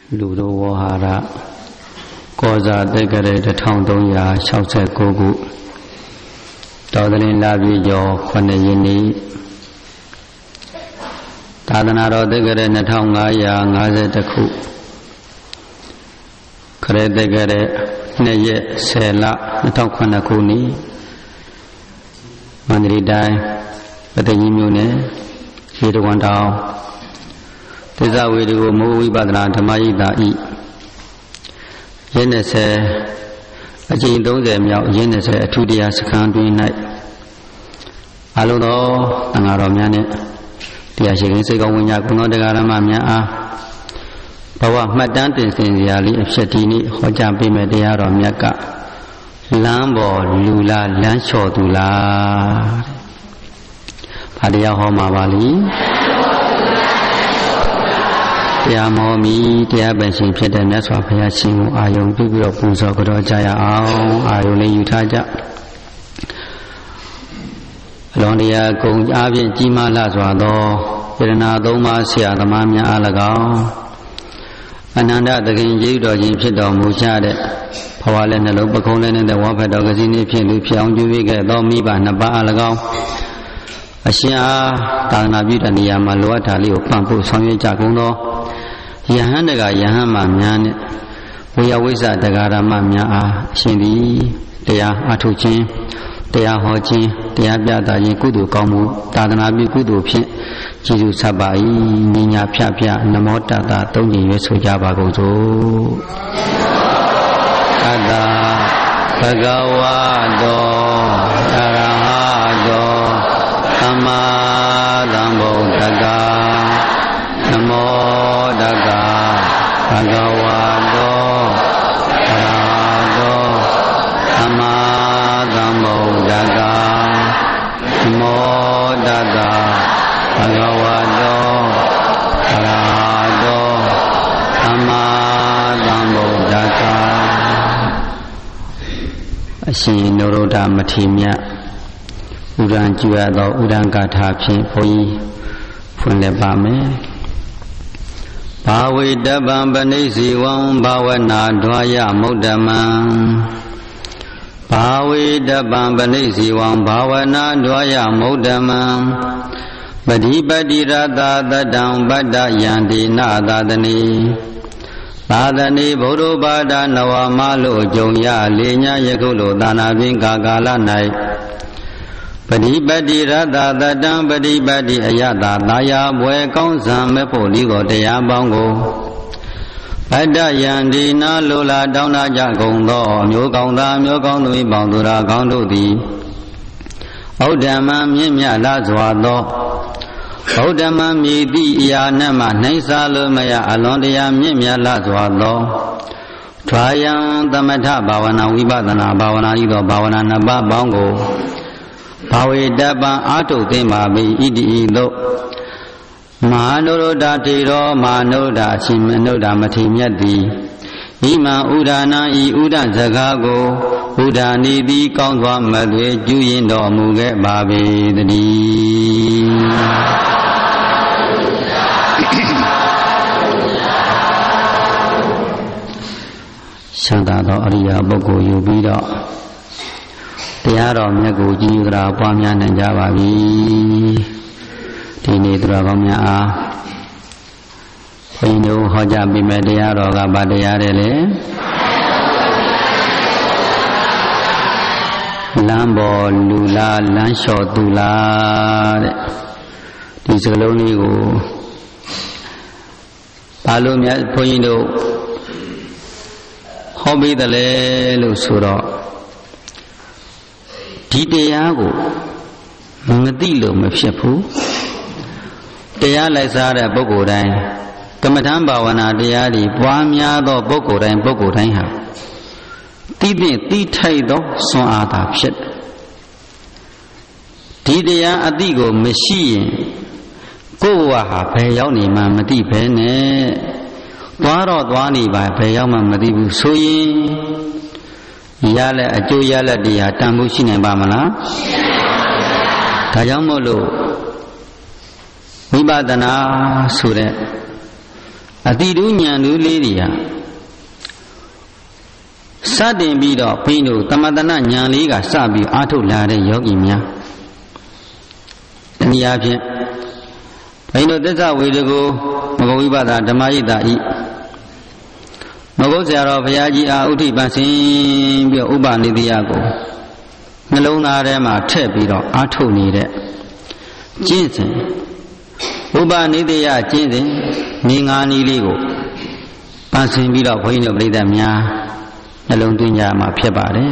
လူတော်ဝဟာရကောဇာတက်ကြတဲ့1369ခုတော်သလင်းလပြည့်ကျော်9ရက်နေ့သာသနာတော်တက်ကြတဲ့2550ခုခရစ်တက်ကြတဲ့2ရက်10လ2009ခုနေ့မန္တလေးတိုင်းပတ္တကြီးမြို့နယ်ရေတဝန်တောင်သစ္စာဝေဒီကိုမိုးဝိပဿနာဓမ္မယိတာဤရင်း20အကျဉ်း30မြောက်ရင်း20အထူးတရားစခန်းတွင်၌အလုံးသောသံဃာတော်များနှင့်တရားရှိခင်စိတ်ကောင်းဝိညာဉ်ကုသောတရားဓမ္မများအားဘဝမှတ်တမ်းတင်စဉ်ရာလေးအဖြစ်ဒီနေ့ဟောကြားပေးမယ့်တရားတော်မြတ်ကလမ်းပေါ်လူလားလမ်းလျှော်သူလားဘာတရားဟောမှာပါလိတရားမောမီတရားပင်ရှင်ဖြစ်တဲ့မြတ်စွာဘုရားရှင်ကိုအာယုံပြုပြီးတော့ပူဇော်ကြတော်ကြရအောင်အာယုံလေးယူထားကြအလွန်တရာကုံအားဖြင့်ကြီးမားလှစွာသောယရနာသုံးပါးဆရာသမားများအား၎င်းအနန္တသခင်ကျေးဇူးတော်ကြီးဖြစ်တော်မူကြတဲ့ဘဝလည်းနှလုံးပခုံးလည်းနဲ့ဝါဖတ်တော်ကစီနေဖြင့်လူဖြစ်အောင်ပြုမိခဲ့သောမိဘနှစ်ပါးအား၎င်းအရှင်အားသာသနာပြုတဲ့နေရာမှာလိုအပ်တာလေးကိုပံ့ပို့ဆောင်ရွက်ကြကုန်သောယဟန်တကယဟန်မှများနဲ့ဝိယဝိဇ္ဇတရားဓမ္မများအားအရှင်သည်တရားအထုခြင်းတရားဟောခြင်းတရားပြသခြင်းကုသိုလ်ကောင်းမှုသာသနာပြုကုသိုလ်ဖြင့်ကျေးဇူးဆက်ပါ၏နိညာဖြဖြနမောတတသုံးကြိမ်ရွတ်ဆိုကြပါကုန်စို့အတ္တဘဂဝါတောအရဟတောသမ္မာသမ္ဗုဒ္ဓဂါနမောတတဘဂဝါတောအရဟတောသမ္မာသမ္ဗုဒ္ဓဂါနမောတတဘဂဝါတောအရဟတောသမ္မာသမ္ဗုဒ္ဓဂါအရှင်နုရုဒ္ဓမထေရမြတ်ဥဒ္ဒံကျူရသောဥဒ္ဒံကာထာဖြင့်ဘုန်းကြီးဖွင့်လက်ပါမယ်ဘာဝေတပံပဏိစီဝံဘာဝနာဒွာယမုဒ္ဓမံဘာဝေတပံပဏိစီဝံဘာဝနာဒွာယမုဒ္ဓမံပတိပတိရတသတ္တံပတ္တယံတိနာသာသနေသာသနေဘုရောပါဒနဝမလို့ကြုံရလေညာယခုလိုသာနာပင်ကာလ၌ပတိပတိရတသတ္တံပတိပတိအယတာသာယာဘွယ်ကောင်းစံမဲ့ဖို့ဒီကိုတရားပေါင်းကိုပတ္တယံဒီနာလိုလာတောင်းတကြကုန်သောမျိုးကောင်းသားမျိုးကောင်းသူပေါင်းသူရာကောင်းတို့သည်ဩဓမ္မမြင့်မြတ်လာစွာသောဩဓမ္မမြည်သည့်အရာနှင့်မှနှိမ့်စားလို့မရအလွန်တရာမြင့်မြတ်လာစွာသောထွာယံသမထဘာဝနာဝိပဿနာဘာဝနာဤသောဘာဝနာနှစ်ပါးပေါင်းကိုဘာဝေတပံအာထုသိမ့်ပါ၏ဣတိဤသို့မဟာနုရုဒ္ဓထေရောမဟာနုရုဒ္ဓအရှင်မနုဒ္ဓမထေရမြတ်သည်ဣမံဥဒာနာဤဥဒ္ဒစကားကိုဥဒာနီသည်ကောင်းစွာမသွေကျူးရင်တော်မူခဲ့ပါပေတည်းချမ်းသာသောအရိယာပုဂ္ဂိုလ်ယူပြီးတော့တရားတော်မြတ်ကိုကြည်ညိုကြပွားများနိုင်ကြပါပြီဒီနေ့သူတော်ကောင်းများအားဘုန်းကြီးတို့ဟောကြားပေးမယ့်တရားတော်ကဘာတရားလဲလဲလမ်းပေါ်လူလားလမ်းလျှော်သူလားတဲ့ဒီစကားလုံးလေးကိုဘာလို့များဘုန်းကြီးတို့ဟောပေးတယ်လဲလို့ဆိုတော့ဒီတရားကိုမသိလို့မဖြစ်ဘူးတရားလိုက်စားတဲ့ပုဂ္ဂိုလ်တိုင်းကမ္မထံဘာဝနာတရားတွေပွားများသောပုဂ္ဂိုလ်တိုင်းဟာသိသိသိထိုက်သောစွမ်းအားသာဖြစ်ဒီတရားအတိကိုမရှိရင်ကိုယ်ဘဝဟာဘယ်ရောက်နေမှမသိဘဲနဲ့သွားတော့သွားနေပါဘယ်ရောက်မှမသိဘူးဆိုရင်ရလက်အကျိုးရလက်တရားတန်ဖို့ရှိနိုင်ပါမလားဒါကြောင့်မို့လို့ဝိပဿနာဆိုတဲ့အတိတူဉာဏ်တို့လေးတွေဟာစတင်ပြီးတော့ဘုန်းကြီးတို့သမတနာဉာဏ်လေးကစပြီးအားထုတ်လာတဲ့ယောဂီများတနည်းအားဖြင့်ဘုန်းကြီးတို့သစ္စာဝေဒကိုမဂ္ဂဝိပဒဓမ္မယိတာဤမဂ္ဂုဆရာတော်ဘုရားကြီးအားဥထိပန်ဆင်းပြီးဥပနိတိယကိုနှလုံးသားထဲမှာထည့်ပြီးတော့အားထုတ်နေတဲ့ကျင့်စဉ်ဥပနိတိယကျင့်စဉ်မြင်ငါးနည်းလေးကိုပန်ဆင်ပြီးတော့ဘုန်းကြီးတို့ပြိဿများနှလုံးသွင်းကြမှာဖြစ်ပါတယ်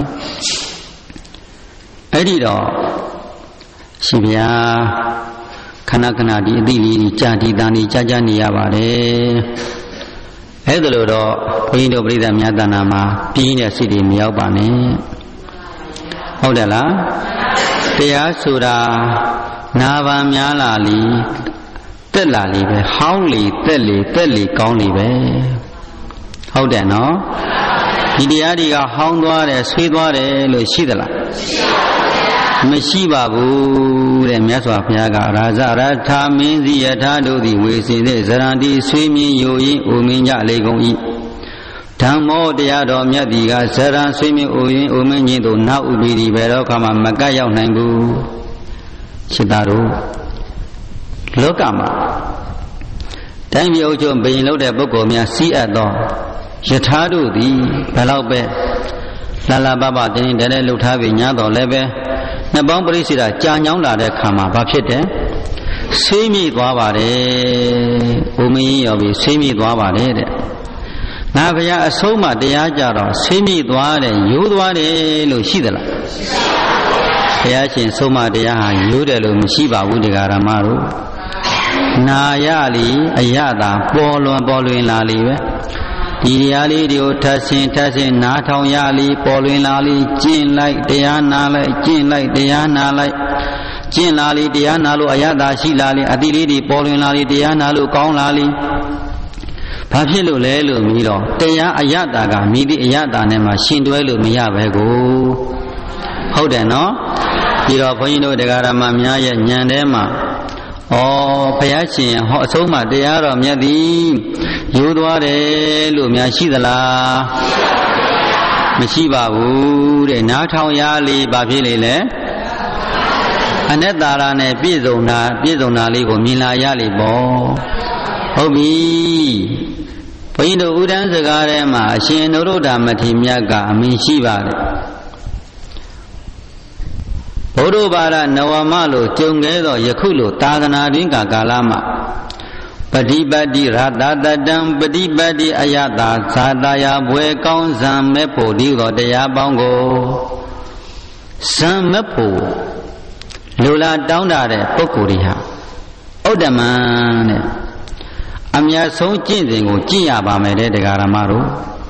အဲ့ဒီတော့ရှင်ဗျာခဏခဏဒီအသိလေးကြာဒီတန်ဒီကြာကြာနေရပါတယ်အဲ့ဒါလို့တော့ဘုန်းကြီးတို့ပြိဿများတဏ္ဍာမှာပြင်းတဲ့စိတ်တွေမရောက်ပါနဲ့ဟုတ်တယ်လားတရားဆိုတာနာပါများလာလီတက်လာလီပဲဟောင်းလီတက်လီတက်လီကောင်းလီပဲဟုတ်တယ်နော်ဒီတရားတွေကဟောင်းသွားတယ်ဆွေးသွားတယ်လို့ရှိသလားမရှိပါဘူးတဲ့မြတ်စွာဘုရားကရာဇရထာမင်းစီယထာတို့သည်ဝေစင်တဲ့ဇရန္တိဆွေးမြင်ယိုရင်အိုမင်းကြလေကုန်၏ဓမ္မောတရားတော်မြတ်သည်ကဇရံဆွေးမြင်အိုရင်အိုမင်းကြီးတို့နောက်ဥပိသည်ဘယ်တော့မှမကတ်ရောက်နိုင်ဘူးရှိတာတို့လောကမှာတိုင်းပြည်အုပ်ချုပ်ဘိရင်လုပ်တဲ့ပုဂ္ဂိုလ်များစီးအပ်သောယထာတို့သည်ဘယ်လောက်ပဲလာလာပပတင်းတဲလှုပ်ထားပြီးညာတော်လည်းပဲနှစ်ပေါင်းပရိစ္ဆေဒကြာညောင်းလာတဲ့ခါမှာဘာဖြစ်တယ်ဆွေးမြေ့သွားပါတယ်။ဘုံမင်းရောပြီးဆွေးမြေ့သွားပါတယ်တဲ့။ငါဘုရားအဆုံးမတရားကြတော့ဆွေးမြေ့သွားတယ်ရိုးသွားတယ်လို့ရှိသလား။ဘုရားရှင်ဆုံးမတရားဟာရိုးတယ်လို့မရှိပါဘူးတရားဓမ္မတို့။နာရလီအယတာပေါ်လွင်လာလီပဲ။ဒီတရားလေးတွေကိုထပ်ဆင်နားထောင်ရလီပေါ်လွင်လာလီကျင့်လိုက်တရားနာလိုက်ကျင့်လိုက်တရားနာလိုက်ကျင့်လာလီတရားနာလို့အယတာရှိလာလီအတိလေးတွေပေါ်လွင်လာလီတရားနာလို့ကောင်းလာလီဘာဖြစ်လို့လဲလို့မြည်တော့တရားအယတာကမြည်သည့်အယတာနဲ့မှရှင်တွဲလို့မရပဲကိုဟုတ်တယ်နော်ပြီးတော့ဘုန်းကြီးတို့တရားဓမ္မများရဲ့ဉာဏ်ထဲမှာဩဘုရားရှင်ဟောအဆုံးမတရားတော်မြတ်သည်ရိုးသွားတယ်လို့များရှိသလားမရှိပါဘူးတဲ့နားထောင်ရလေဘာဖြစ်လေလဲအနတ္တရာနဲ့ပြည့်စုံတာလေးကိုမြင်လာရလေပေါ့ဟုတ်ပြီဘုန်းကြီးတို့ဥဒန်းစကားထဲမှာအရှင်နုရုဒ္ဓမထေရမြတ်ကအမည်ရှိပါတယ်ဘုဒ္ဓဘာသာနဝမလို့ကြုံခဲ့သောယခုလိုသာသနာတွင်ကာလမှာပฏิပတ်တိရတတတံပฏิပတ်တိအယတာဇာတာယဘွယ်ကောင်းဇံမဲ့ဖို့ဒီသောတရားပေါင်းကိုဇံမဲ့ဖို့လူလာတောင်းတာတဲ့ပုဂ္ဂိုလ်တွေဟာဥဒ္ဓမံတဲ့အမြတ်ဆုံးကျင့်စဉ်ကိုကျင့်ရပါမယ်တဲ့တရားဓမ္မတို့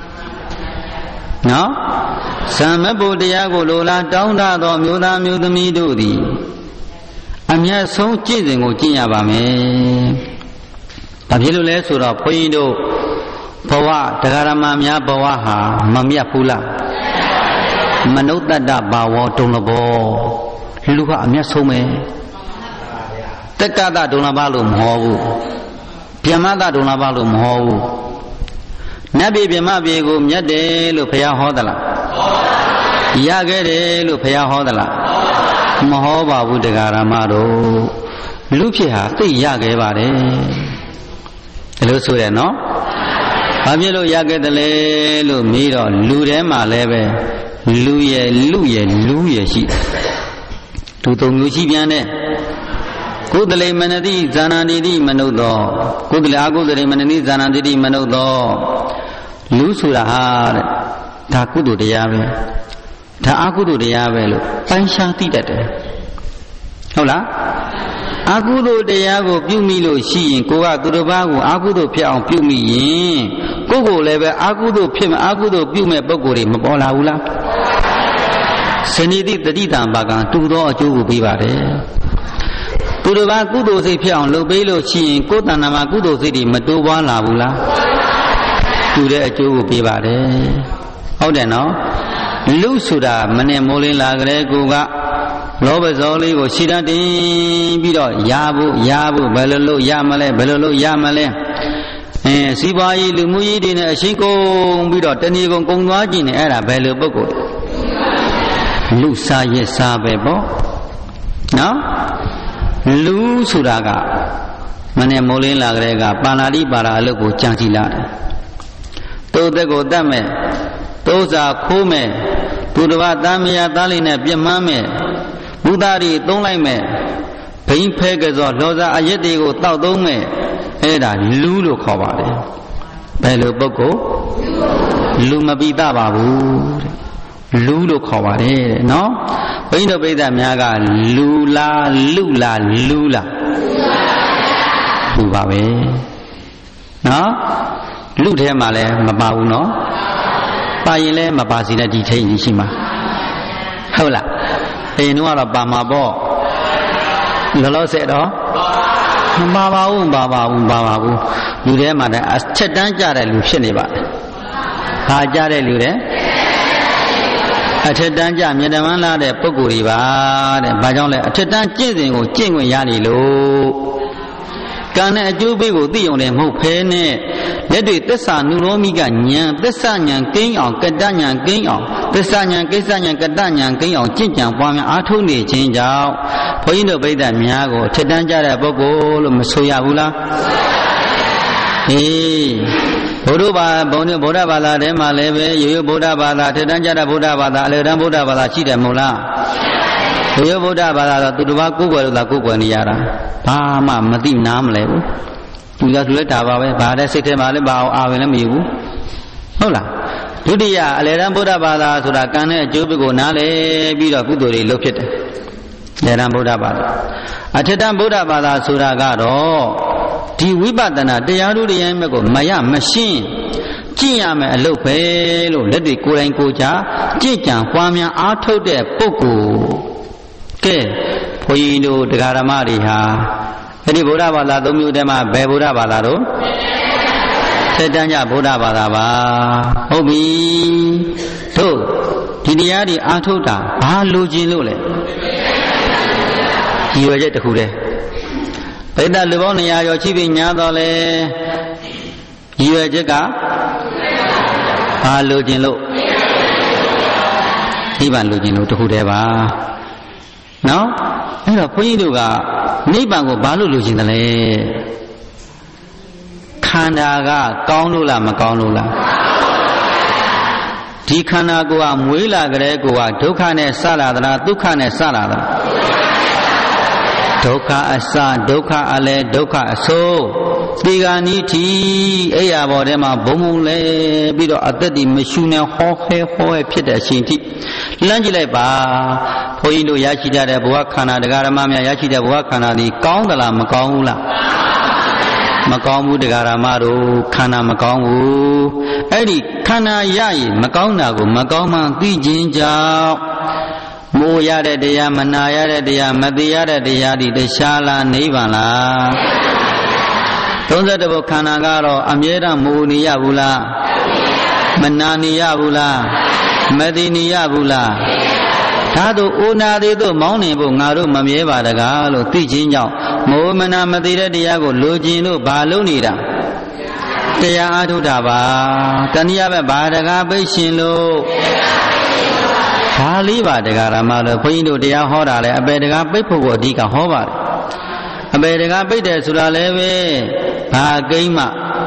နော်ဇံမဲ့ဖို့တရားကိုလူလာတောင်းတသောမျိုးသားမျိုးသမီးတို့သည်အမြတ်ဆုံးကျင့်စဉ်ကိုကျင့်ရပါမယ်ဘာဖြစ်လို့လဲဆိုတော့ဘုန်းကြီးတို့ဘဝတရားဓမ္မများဘဝဟာမမြတ်ဘူးလားမနုဿတ္တဘာဝဒုံလဘောလူကအမြတ်ဆုံးပဲတက္ကသဒုံလဘလို့မဟောဘူးဗျမသဒုံလဘလို့မဟောဘူးနတ်ပြည်ဗျမပြည်ကိုမြတ်တယ်လို့ဘုရားဟောသလားရခဲ့တယ်လို့ဘုရားဟောသလားမဟောပါဘူးတရားဓမ္မတို့လူဖြစ်ဟာသိရခဲ့ပါတယ်ဒါလို့ဆိုရနော်ဘာဖြစ်လို့ရခဲ့တယ်လဲလို့မေးတော့လူထဲမှာလည်းပဲလူရဲ့ရှိသူသုံးမျိုးရှိပြန်တဲ့ကုသလေမနတိဇာနာတိတိမနုဿောကုသလေအကုသလေမနတိဇာနာတိတိမနုဿောလူဆိုတာဟာတဲ့ဒါကုသိုလ်တရားပဲဒါအကုသိုလ်တရားပဲလို့ပိုင်းခြားသိတတ်တယ်ဟုတ်လားအကုသိုလ်တရားကိုပြုမိလို့ရှိရင်ကိုကသူတစ်ပါးကိုအကုသိုလ်ဖြစ်အောင်ပြုမိရင်ကိုယ်ကိုလည်းပဲအကုသိုလ်ဖြစ်အကုသိုလ်ပြုမဲ့ပုဂ္ဂိုလ်တွေမပေါ်လာဘူးလားစနေတိတတိတံပါကံတူသောအကျိုးကိုပေးပါတယ်သူတစ်ပါးကုသိုလ်စိတ်ဖြစ်အောင်လုပ်ပေးလို့ရှိရင်ကိုယ်တဏ္ဍာမှာကုသိုလ်စိတ်တွေမတိုးပွားလာဘူးလားတူတဲ့အကျိုးကိုပေးပါတယ်ဟုတ်တယ်နော်လူဆိုတာမနဲ့မိုးလင်းလာကြတဲ့ကိုကလောဘဇောလေးကိုရှည်တတ်တင်ပြီးတော့ရဖို့ဘယ်လိုလုပ်ရမလဲစီပွားရေးလူမှုရေးတွေနဲ့အရှိကုန်ပြီးတော့တဏီကုံသွားကြည့်နေအဲ့ဒါဘယ်လိုပုဂ္ဂိုလ်လူစားရစ်စားပဲပေါ့နော်လူဆိုတာကမနဲ့မိုးလင်းလာကြတဲ့ကပါဠိပါဠိအလုပ်ကိုကြံစီလာတယ်သို့တဲ့ကိုတတ်မဲ့သိုးစာခိုးမဲ့သူတစ်ပါးသားမယားသားလေးနဲ့ပြမန်းမဲ့ဘုသားတွေသုံးလိုက်မဲ့ဘိန်းဖဲကစောလောစာအရက်တွေကိုတောက်သုံးမဲ့အဲ့ဒါလူလို့ခေါ်ပါတယ်ဘယ်လိုပုဂ္ဂိုလ်လူမပိသပါဘူးတဲ့လူလို့ခေါ်ပါတယ်တဲ့နော်ဘိန်းတို့ပိသများကလူလားလူလားလူလားလူပါပဲနော်လူထဲမှာလည်းမပါဘူးနော်ပါရင်လည်းမပါစီနဲ့ဒီထိတ်ကြီးရှိမှာဟုတ်လားအရင်တော့ပါမှာပေါ့လောလောဆယ်တော့မပါဘူးလူထဲမှာလည်းအချက်တန်းကြတဲ့လူဖြစ်နေပါတယ်ဟာကြတဲ့လူတဲ့အထက်တန်းကြမြေတမန်းလာတဲ့ပုဂ္ဂိုလ်တွေပါတဲ့ဘာကြောင့်လဲအထက်တန်းကျင့်စဉ်ကိုကျင့်ခွင့်ရနေလို့ကံနဲ့အကျိုးပေးကိုသိုံတယ်မဟုတ်ဖဲနဲ့လက်တွေသစ္စာနုရောမိကဉာဏ်သစ္စာဉာဏ်ကိန်းအောင်ကတ္တဉာဏ်ကိန်းအောင်သစ္စာဉာဏ်ကိစ္စဉာဏ်ကတ္တဉာဏ်ကိန်းအောင်ကျင့်ကြံပွားများအားထုတ်နေခြင်းကြောင့်ဘုန်းကြီးတို့ဗိဒ္ဓများကိုထက်တန်းကြတဲ့ပုဂ္ဂိုလ်လို့မဆိုရဘူးလားဟေးဘုရားဘာသာထဲမှာလည်းပဲရိုးရိုးဗုဒ္ဓဘာသာထက်တန်းကြတဲ့ဗုဒ္ဓဘာသာအလေတန်းဗုဒ္ဓဘာသာရှိတယ်မဟုတ်လားရိုးရိုးဗုဒ္ဓဘာသာတော့သူတစ်ပါးကိုယ်ွယ်လို့သာကိုယ်ွယ်နေရတာဘာမှမသိနားမလဲဘူးသူကသူလည်းဒါပါပဲဘာတဲ့စိတ်ထဲမှာလည်းဘာအောင်အာဝင်လည်းမယူဘူးဟုတ်လားဒုတိယအလေတန်းဗုဒ္ဓဘာသာဆိုတာကံနဲ့အကျိုးပေးကိုနားလေပြီးတော့ကုသိုလ်တွေလုပ်ဖြစ်တယ်အလေတန်းဗုဒ္ဓဘာသာအထက်တန်းဗုဒ္ဓဘာသာဆိုတာကတော့ဒီဝိပဿနာတရားတို့တရားမြတ်ကိုမရမရှင်းကျင့်ရမယ်အလုပ်ပဲလို့လက်တွေကိုယ်တိုင်ကိုယ်ကြကြင့်ကြံပွားများအားထုတ်တဲ့ပုဂ္ဂိုလ်ကဲဘုန်းကြီးတို့တရားဓမ္မတွေဟာအဲ့ဒီဗုဒ္ဓဘာသာ၃မျိုးတည်းမှာဘယ်ဗုဒ္ဓဘာသာတို့ထက်တန်းကြဗုဒ္ဓဘာသာပါဟုတ်ပြီတို့ဒီတရားတွေအားထုတ်တာဘာလိုချင်လို့လဲဒီရွယ်ချက်တစ်ခုတည်းဗိဒ္ဓလူပေါင်း200ကျော်ရှိပြီညာတော့လေဒီရွယ်ချက်ကဘာလိုချင်လို့နိဗ္ဗာန်လိုချင်လို့တစ်ခုတည်းပါနော်အဲ့တော့ဘုန်းကြီးတို့ကနိဗ္ဗာန်ကိုဘာလို့လိုချင်တယ်လဲခန္ဓာကကောင်းလို့လားမကောင်းလို့လားဒီခန္ဓာကိုယ်ကမွေးလာကြတဲ့ကိုယ်ကဒုက္ခနဲ့စလာသလားဒုက္ခနဲ့စလာသလားဒုက္ခအစဒုက္ခအလဲဒုက္ခအစိုးဒီကနေ့ထိအဲ့ရပေါ်ထဲမှာဘုံဘုံလဲပြီးတော့အသက်ဒီမရှူနဲ့ဟောဖြစ်တဲ့အချိန်ထိလမ်းကြည့်လိုက်ပါဘုန်းကြီးတို့ရရှိတဲ့ဘဝခန္ဓာတရားဓမ္မများရရှိတဲ့ဘဝခန္ဓာဒီကောင်းသလားမကောင်းဘူးလားမကောင်းဘူးတရားဓမ္မတို့ခန္ဓာမကောင်းဘူးအဲ့ဒီခန္ဓာရရင်မကောင်းတာကိုမကောင်းမှသိခြင်းကြောင့်မိုးရတဲ့တရားမနာရတဲ့တရားမသိရတဲ့တရားဒီတရားလားနိဗ္ဗာန်လား31ဘုခန္ဓာကတော့အမြဲတမ်းမိုးနေရဘူးလားမနာနေရဘူးလားမသိနေရဘူးလားဒါတို့အိုနာသေးတို့မောင်းနေဖို့ငါတို့မမြဲပါတကားလို့သိခြင်းကြောင့်မိုးမနာမသိတဲ့တရားကိုလိုချင်လို့ဘာလို့နေတာတရားအားထုတ်တာပါတဏှာပဲဘာတကားပိတ်ရှင်လို့ဒါလေးပါတရားဓမ္မလို့ဘုန်းကြီးတို့တရားဟောတာလဲအပေတရားပိတ်ဖို့ကိုအဓိကဟောပါတယ်အပေတရားပိတ်တယ်ဆိုတာလည်းပဲဘာကိန်းမှ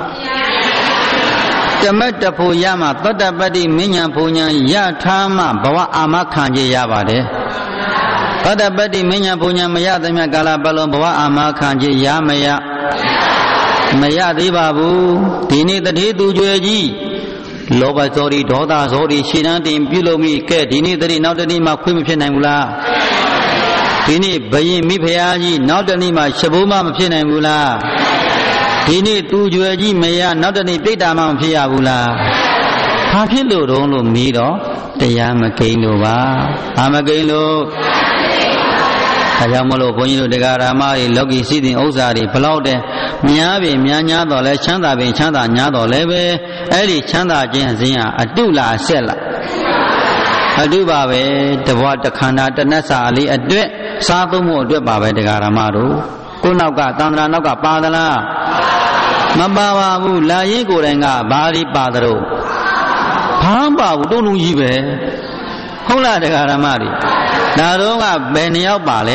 ဓမ္မတဖို့ရမှသောတပတ္တိမဉ္ဇဉ်ဘုံဉဏ်ရထားမှဘဝအာမခံကြရပါတယ်သောတပတ္တိမဉ္ဇဉ်ဘုံဉဏ်မရသမျှကာလပတ်လုံးဘဝအာမခံကြရမရသေးပါဘူးဒီနေ့တတိသူကြွယ်ကြီးလောဘဇောဒီဒေါသဇောဒီရှင်းတန်းတင်ပြုလုပ်မိကဲဒီနေ့တတိနောက်တနေ့မှခွင့်မဖြစ်နိုင်ဘူးလားဒီနေ့ဘယင်မိဖုရားကြီးနောက်တနေ့မှရှဘိုးမဖြစ်နိုင်ဘူးလားဒီနေ့သူကြွယ်ကြီးမရနောက်တနေ့ပြိတ္တာမှမဖြစ်ရဘူးလားဘာဖြစ်လို့တုံးလို့မေးတော့တရားမကိန်းလို့ပါဘာမကိန်းလို့ဒါကြောင့်မလို့ဘုန်းကြီးတို့တရားဓမ္မတွေလောကီစည်းစိမ်ဥစ္စာတွေဘလောက်တည်းများပင်များများတော့လဲချမ်းသာပင်ချမ်းသာများတော့လဲပဲအဲ့ဒီချမ်းသာခြင်းအစဉ်ဟာအတုလားအဆက်လားအတုပါပဲတဘဝတခန္ဓာတဏ္ဍစာလေးအတွက်စားသုံးမှုအတွက်ပါပဲတရားဓမ္မတို့ကိုနောက်ကသံဃာနောက်ကပါသလား Mababu, Laye Gorenga, Bari Padro. Pamba, don't know you be. Hola de Garamari. Naronga, Benia Bale.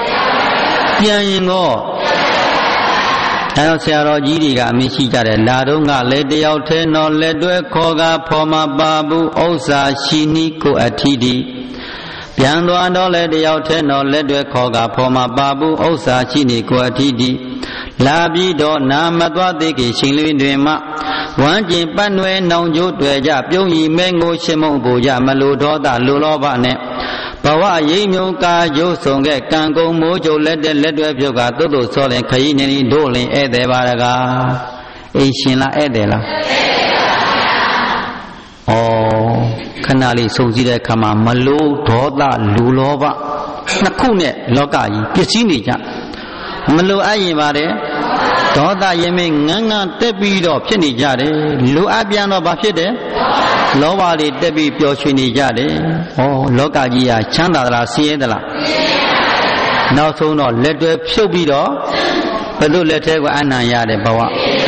Yango. I don't say Rogiga, Mishija, Ladunga, Lady Alteno, Ledwe, Koga, Poma Babu, Osa, Shiniko, Atidi. Piano and all Lady Alteno, Ledwe, Koga, Poma Babu, Osa, Shiniko, Atidi. Labido, Namadwa, Diki, Shilindrima. One Jim Panwe, Nonju, Dweja, Yui, Mango, Shemo, Buja, Maludo, Lulobane. Bawa Yimyo Ka Josonge Kango Mojo let the letter of Yoga Todo Sol and Kaini Dole Ede Baraga Ashina Edela. Oh, Kanali Sozida Kama Malo Toda Lulova Nakune Lokai Pisinija Malo Ayimare Toda Yemi Nanga Tebido Pinijade Lu Abiano Bafide. Lowali Debbie Piochini Jade, oh, Lokagia, Chandala, Siedala. Now so no, let the Shobido, but do let her Anna Yade Bawa.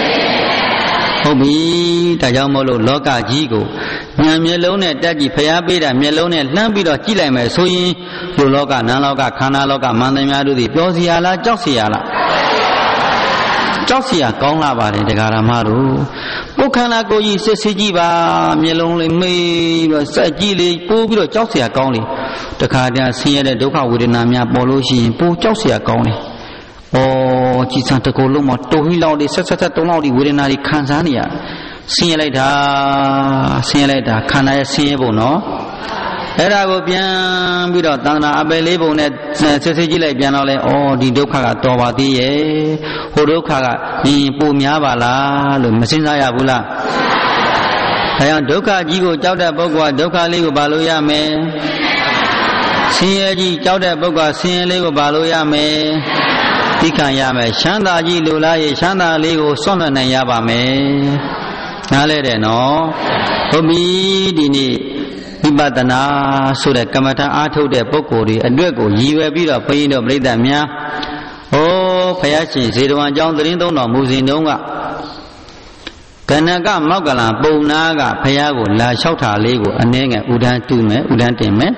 Obi, Tayamolo, Loka Jigo, Namelone, Daddy Payabida, Melone, Lambido, Chileme, Sui, Luloka, Naloka, Kanaloka, Mandamadu, Josiala, Josiala. Josia, Gonga, the Garamaru. Bukana go ye Sesijiba, Melone, me, Sajili, Pubilo, Josia Goni. The Cardia, Sierra, Doka, with Namia, Boloshi, Pu Josia Goni. Oh, Chisanta Coloma, Tohilo, the Sasatolodi, within Kanzania. See you later, can I see you, no? Era go bien, without Dana Abelebo net, Sesijile Bianole, oh, the Doka, Tobadi, Hodoka, Pumiabala, Messina Yabula. I am Doka, Gigo, Jauda Bogua, Doka Lego Baloya me. Siegi, Jauda Boga, Sien Lego Baloya me. Tikan Yame, Shanda Gi Lula, Shanda Lego, Sona Yaba me. Nale no. Obi Dini. Ibadana so that Kamata Ato de Bokori and Dugo, you will be a pain of Bredamia. Oh, Payachi, Zedwan John the Rindo, no Muzinonga. Kanaga, Mogala, Bonaga, Payago, La Shota Lego, and Nanga, Udan Tume, Udan Teme.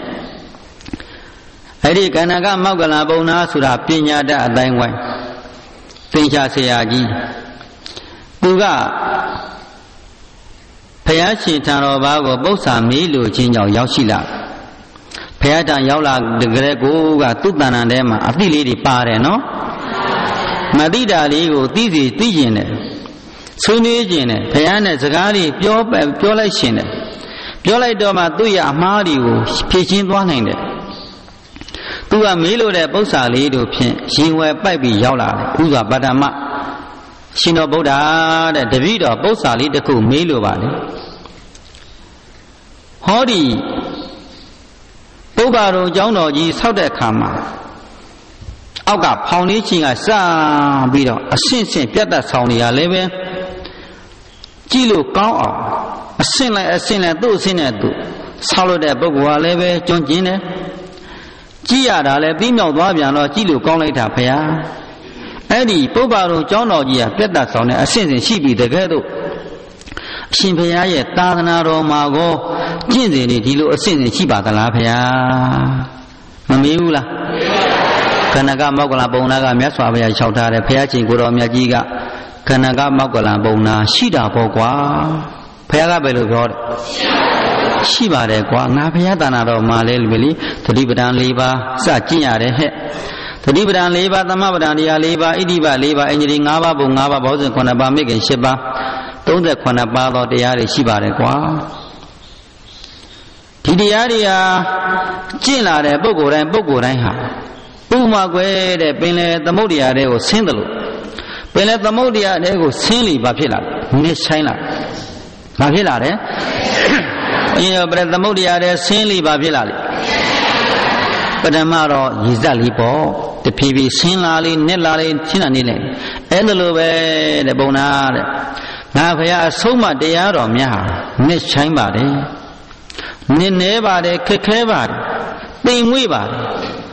Edi Kanaga, Mogala, Bona, Sura, Pina, da, Dangway. Pincha Sayagi. Uga. Payachi Tano Bago, Bosa Milu, Chinyo, Yoshila. Payata Yola, the Greco, Tutana Dema, a lady pare, no? Madida Ligo, Tizi, Tijine. Sunijine, Payana Zagari, Piola Shine. Piola Doma, Duya Mario, Pichin one handed. Tua Milo de Bosa Lido, she were baby Yola, Uga Badama. Shino Boda, the video of Bosali, the cool Milo Valley. Hodi Bobaro Jonoji, South Kama. Auga Pony, a sa video, a sin, Piata Sonia Leve. Gilo Gao, a sin like do sin at do. Solid Bogua Leve, John Gine. Gia, le Bimo Babiano, Gilo Gong later, Paya. Eddie, Bobaro, John Ogia, Peta Son, a sense she be the ghetto. Simpia, Tanaro, Mago, Jinzi, Dilo, a sense she bata la Pia. Mamiula Kanaga Mogala Bonaga, Meswavia, Chota, Piachi, Guromia Giga, Kanaga Mogala Bona, Shida Bogua, Piaga Bello God. Shiba de Gua, Napiatanaro, Malel Billy, to Libadan Liba, Sajia de Head. The Libadan Leva, the Mabadandia Leva, Idiba Leva, Engineering Ava, Bungava, Bosan, Konaba, Meg and Sheba, don't the Konaba, the Yari Shiba de Gua. Tidiaria, Gina, the Bogo and Bogo Raiha. Bumagwe, the Bene, the Modia, they will sindalo. Bene, the Modia, they will silly Bapilla, Miss China. Bapilla, eh? You know, but the Modia, they silly Bapilla. But the Maro is that lipo, the PV Sinlali, Nelali, Chinanile, Edelove, the Bonade. Now they are so much they are on Yaha, Miss Chambade, Nineva, the Kekeva, being Weaver.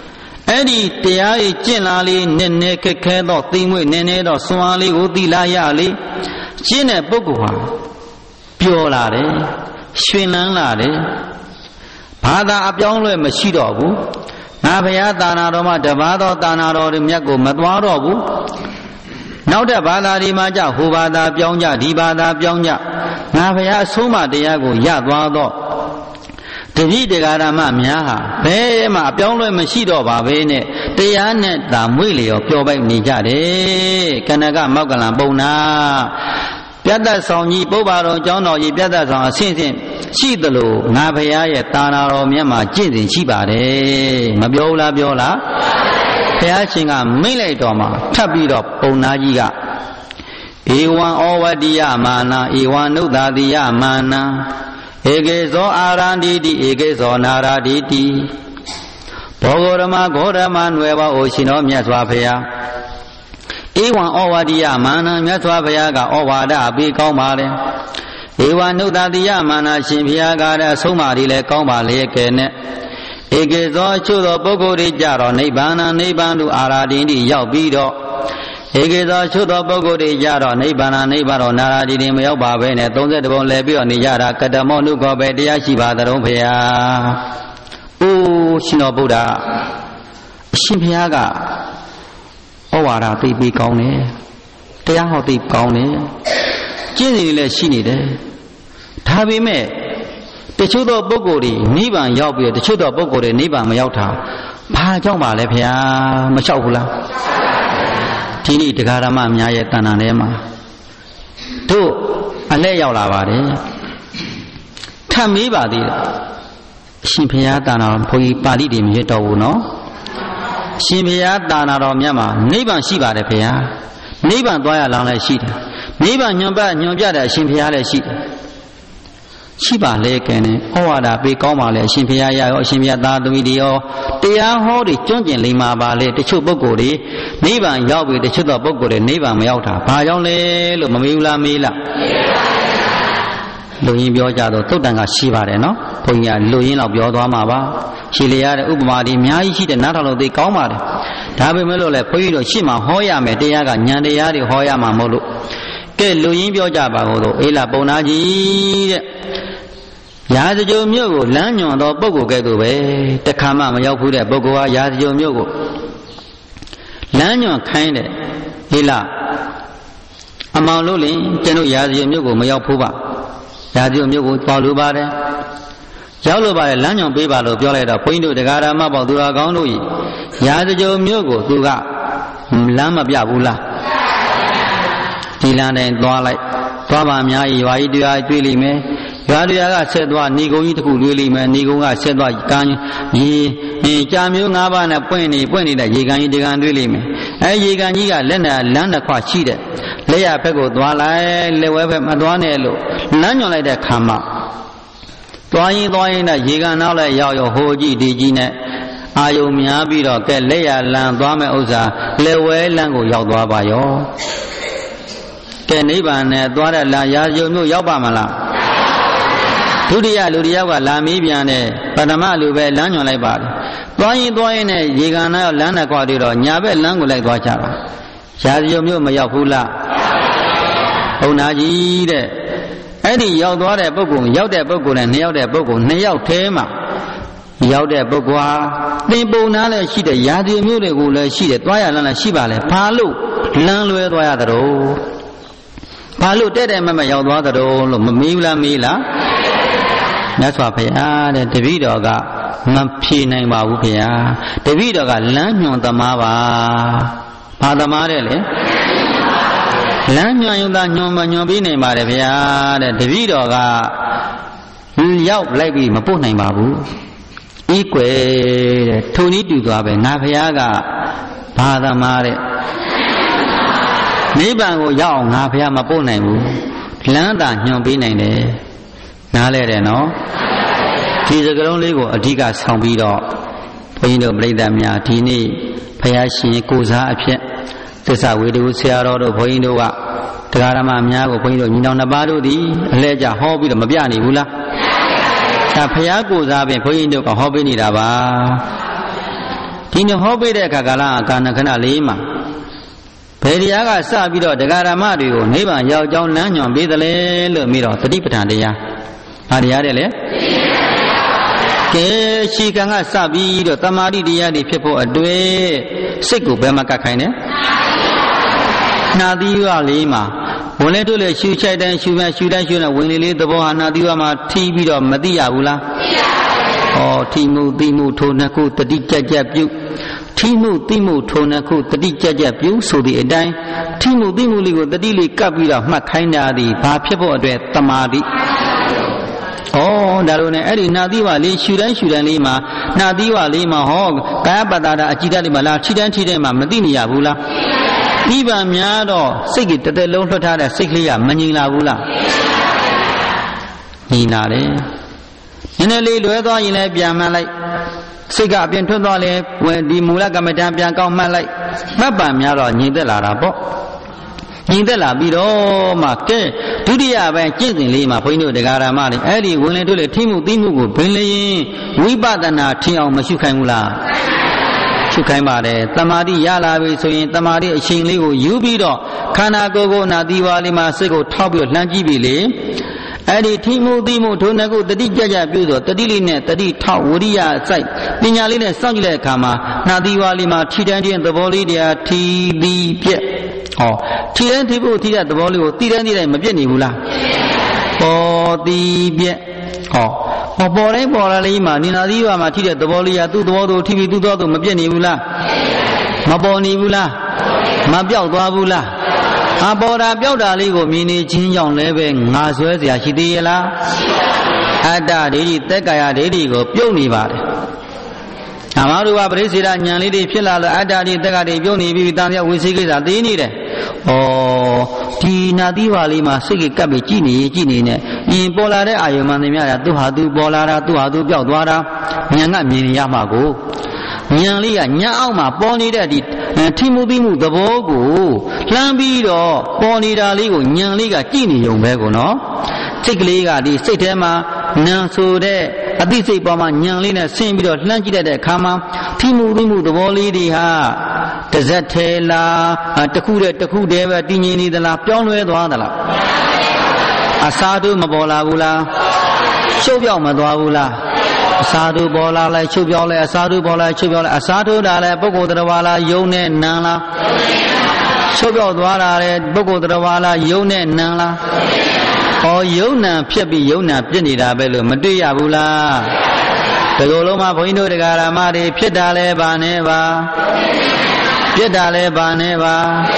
Eddie, the eye, generally, Nene, Kekedo, Timwe, Nene, or Swali, Udila Yali, Gene Bogua, Pure Lade, Swinan Lade, Pada Abion, Machidobu, Navaya Danaroma, Devado, Danaro, Miago, Madwarobu. Now the Badari Maja, Hubada, Pionja, Dibada, Pionja, Navaya, Suma, Diago, Yadwado. The Vidagarama Miaha, Bema, Pionlo Machido Babene, Diane, Damwili or Pioba Nijade, Kanaga Magalan Bona, Piada Songi, Bobaro, John or Piada Son, Sinsin, Sidalo, Navaya, Tana or Miama, Jin, Chibade, Mabiola Biola, Piachinga, Miletoma, Tabido, Onajiga, Ewan Owadia Mana, Ewan Nudadia Mana. Egezo arandidi, egezo naradidi. Pogorama gorama nueva oshino miaswapea. Ewan owadia mana miaswapea ga owada abi kaumale. Ewan nudadia mana shimpia ga sumarile kaumale kene. Egezo chudo pogori jaro nibana nibandu aradidi yaubido. Egezo chudo pogori jaro nibana nibaro naradidi meyobabene. Tonze de bon lebio nijara kadamonu gobe diashiba darumpea. O Shino Buddha Shimpiaga Owara Tibi Kone Tiaho Tip Kone Jenny Shinide Tabi me the Chudo Bogori, Niban Yabi, the Chudo Bogori, Niban Mayota, Pajoma Lepia, Machaula Tini Tigarama Yatananema Tu Aleyalavare Tamibadi Shimpia Dana Poi Palidim Yetono Shimpia Dana Romyama, Niban Shiba de Pia, Niban Doya Lana Shita, Niban Nyamba Nyambia Shimpia Shita Shiba Lake, Oada Bicoma, Shimpia, Shimpia Daduidio, they are holy Junjin Lima Bale, the Chubogori, Niban Yawi, the Chubogori, Niban Miota, Pajole, Lumamila Mila. Luin Biojado, Totanga Shiva, no? Poya Luin of Yodamava, Chilia, Ubmadi, Miashi, the Natalo de Comar, Tabimelo, Puyo, Shima, Hoya, Mediaga, Nyandiari, Hoya Mamolo, Ke Luin Biojaba, Ela Bonaji Yazo Myogo, Lanyon, or Bogo Gadowe, the Kama, Yakuda, Bogoa, Yazo Myogo Lanyon kind Ela Amalulin, Geno Yazo Myogo, Mayapuba. Yadio Mugu, Palubare, Jalubare, Lanyon Bibalo, Violeta, Point to the Garama, Badura Gondui, Yadio Mugu, Duga, Lama Biabula, Tilan and Dwalite, Twabamia, Idia, Twilime, Yadia said one, Nigo to Willime, Nigo said what can ye, Jamu Navana, Pointy, that Yigan, Digan Willime, Yiganiga, Lena, Landa Quachide, Lea Pego, Dwala, Lewe Madonello. None like that come up. Dwaying that Yigan now like Yao Hoji, Digine, Ayomiabi, or Kelea, Land, Dwame Oza, Lewe, Lango Yadwa Bayo. Keniban, Dwara La Yajo Yabamala. Ludia, Ludia, Lamibiane, Panama Lube, Lanyon like Bad. Dwaying, Yigana, Landa Quadro, Nyabe, Lango like Dwachara. Yajo Mayapula. Onaji. Eddie Yaldore Bogu, Yaude Bogu, and Yaude Bogu, Nayau Tema Yaude Bogua, Nibonale, she the Yadi Mule, she the Dwayalana Shibale, Palu, Lanlu Dwayadro Palu dead and Mamma Yaldro, Mila Mila. That's why Pia, the video got Mampi Nama Upia, the video got Lanyon Tamava Padamarele. Lanyon Yobine Maravia, the Vidoga Yao Labi Mapuna Babu Eque Tony Dugabe, Napiaga Padamare Nibango Yao Napia Mapuna Landa Yobine Nale no Tis a grown lego, a diga Sambido Pino Bredamia Tini Payashi Kuza Apia. Tesa we do Sierra or Poindoa, Tagarama Miago Poindo, Nabado, the Leja Hobby, the Mabiani Hula. Tapiago Zabe Poindo, a hobby Nidaba ဒီနေ့ဟောပေးတဲ့အခါကလည်းအခါခဏလေးမှာဘယ်တရားကစပြီးတော့တရားဓမ္မတွေကိုနိဗ္ဗာန်ရောက်ကြောင်းလမ်းညွှန်ပေးတယ်လေလို့ပြီးတော့သတိပဋ္ဌာန်တရားဟာတရားတဲ့လေကဲရှိကံကစပြီးတော့တမာတိတရားတွေဖြစ်ဖို့အတွေ့စိတ်ကိုဘယ်မှာကတ်ခိုင်းလဲနှာသီးရွလေးမှာဝင်လေတို့လေရှူချိုက်တိုင်းရှူပြန်ရှူတိုင်းရှူနေဝင်လေလေးသဘောဟာနှာသီးရွမှာထိပြီးတော့မသိရဘူးလားသိရပါဘူး။ဩထိမှုသိမှုထိုနှစ်ခုတတိကြကြပြုထိမှုသိမှုထိုနှစ်ခုတတိကြကြပြုဆိုသည့်အတိုင်းထိမှုသိမှုလေးကိုတတိလေးကပ်ပြီးတော့မှတ်ခိုင်းတာဒီဘာဖြစ်ဖို့အတွက်တမာတိဒါလိုနဲ့အဲ့ဒီနှာသီးဝလေးရှူတိုင်းရှူတိုင်းလေးမှာနှာသီးဝလေးမှာဟောကာယပတ္တာအကြည်ဓာတ်တွေမှာလားခြိတန်းခြိတဲ့မှာမသိနေရဘူးလားဤပံများတော့စိတ်ကတသက်လုံးလွှတ်ထားတဲ့စိတ်ကလေးကမငြိမ်လာဘူးလားငြိမ်လာတယ်နည်းနည်းလေးလွဲသွားရင်လည်းပြန်မှတ်လိုက်စိတ်ကအပြင်ထွက်သွားလဲဒီမူလကမ္မဋ္ဌာန်းပြန်ကောက်မှတ်လိုက်မှတ်ပံများတော့ငြိမ်သက်လာတာပေါ့ငြိမ်သက်လာပြီးတော့မှကဲဒုတိယပိုင်းကျင့်စဉ်လေးမှာဘုန်းကြီးတို့တရားဓမ္မတွေအဲ့ဒီဝင်လေတို့လေထိမှုသိမှုကိုဘင်းလျင်ဝိပဿနာထင်အောင်မရှုခိုင်းဘူးလားရှုခိုင်းပါတယ်တမာတိရလာပြီဆိုရင်တမာတိအချိန်လေးကိုယူပြီးတော့ခန္ဓာကိုယ်ကိုနာသီဝါလေးမှာစိတ်ကိုထောက်ပြီးလှမ်းကြည့်ပြီလေအဲ့ဒီထိမှုသိမှုထိုနှစ်ခုတတိကြကြပြုဆိုတတိလေးနဲ့တတိထောက်ဝရိယအစိုက်ပညာလေးနဲ့စောင့်ကြည့်တဲ့အခါမှာနာသီဝါလေးမှာထီတန်းချင်းသဘောလေးတရားထီပြီးပြက်ထီတန်းထီဖို့ထီတဲ့သဘောလေးကိုတည်တန်းတည်တိုင်းမပြက်နေဘူးလားပေါ်တည်ပြက်ပေါ်တိုင်းပေါ်လာလေးမှာနိနာသီဝါမှာထီတဲ့သဘောလေးကသူ့သဘောသူထီပြီးသူ့သဘောသူမပြက်နေဘူးလားမပေါ်နေဘူးလားမပြောက်သွားဘူးလားအပေါ်တာပြောက်တာလေးကိုမြင်နေချင်းကြောင့်လည်းပဲငါဆွဲเสียရှိသေးရဲ့လားအတ္တဒိဋ္ဌိသက်ကာယဒိဋ္ဌိကိုပြုတ်နေပါတယ်အမှားတို့ကပရိစ္ဆေဒဉာဏ်လေးတွေဖြစ်လာလို့အတ္တဒိဋ္ဌိသက်ကာတွေပြုတ်နေပြီးတန်မြတ်ဝိသိကိစ္စသိနေတယ်ဒီနာသီဝါလေးမှာစိတ်ကကပ်ပြီးကြည်နေနဲ့ပေါ်လာတဲ့အာယုံမှန်သမျှကသူဟာသူပေါ်လာတာသူဟာသူပြောက်သွားတာဉာဏ်ကမြင်ရမှာကိုဉာဏ်လေးကဉာဏ်အောက်မှာပေါ်နေတဲ့ဒီထိမှုသိမှုသဘောကိုလှမ်းပြီးတော့ပေါ်နေတာလေးကိုဉာဏ်လေးကကြည်နေုံပဲကိုနော်စိတ်ကလေးကဒီစိတ်ထဲမှာနာဆိုတဲ့အသိစိတ်ပေါ်မှာဉာဏ်လေးနဲ့ဆင်းပြီးတော့လှမ်းကြည့်တဲ့အခါမှာထိမှုသိမှုသဘောလေးတွေဟာတဇက်ထဲလားတခုတည်းပဲတည်ငြိမ်နေသလားပြောင်းလဲသွားသလားအစာတို့မပေါ်လာဘူးလားရှုပ်ပြောက်မသွားဘူးလားအစာတို့ပေါ်လာလဲချုပ်ပြောင်းလဲအစာတို့ပေါ်လာချုပ်ပြောင်းလဲအစာတို့တာလဲပုဂ္ဂိုလ်တရားဝါလားယုံနဲ့နံလားချုပ်ပြောက်သွားတာလဲပုဂ္ဂိုလ်တရားဝါလားယုံနဲ့နံလားယုံနံဖြစ်ပြီးယုံနံပြစ်နေတာပဲလို့မတွေ့ရဘူးလားဒီလိုလုံးမှာဘုန်းကြီးတို့တရားဓမ္မတွေဖြစ်တာလဲဘာနဲ့ပါပြစ်တာလဲဘာနဲ့ပါ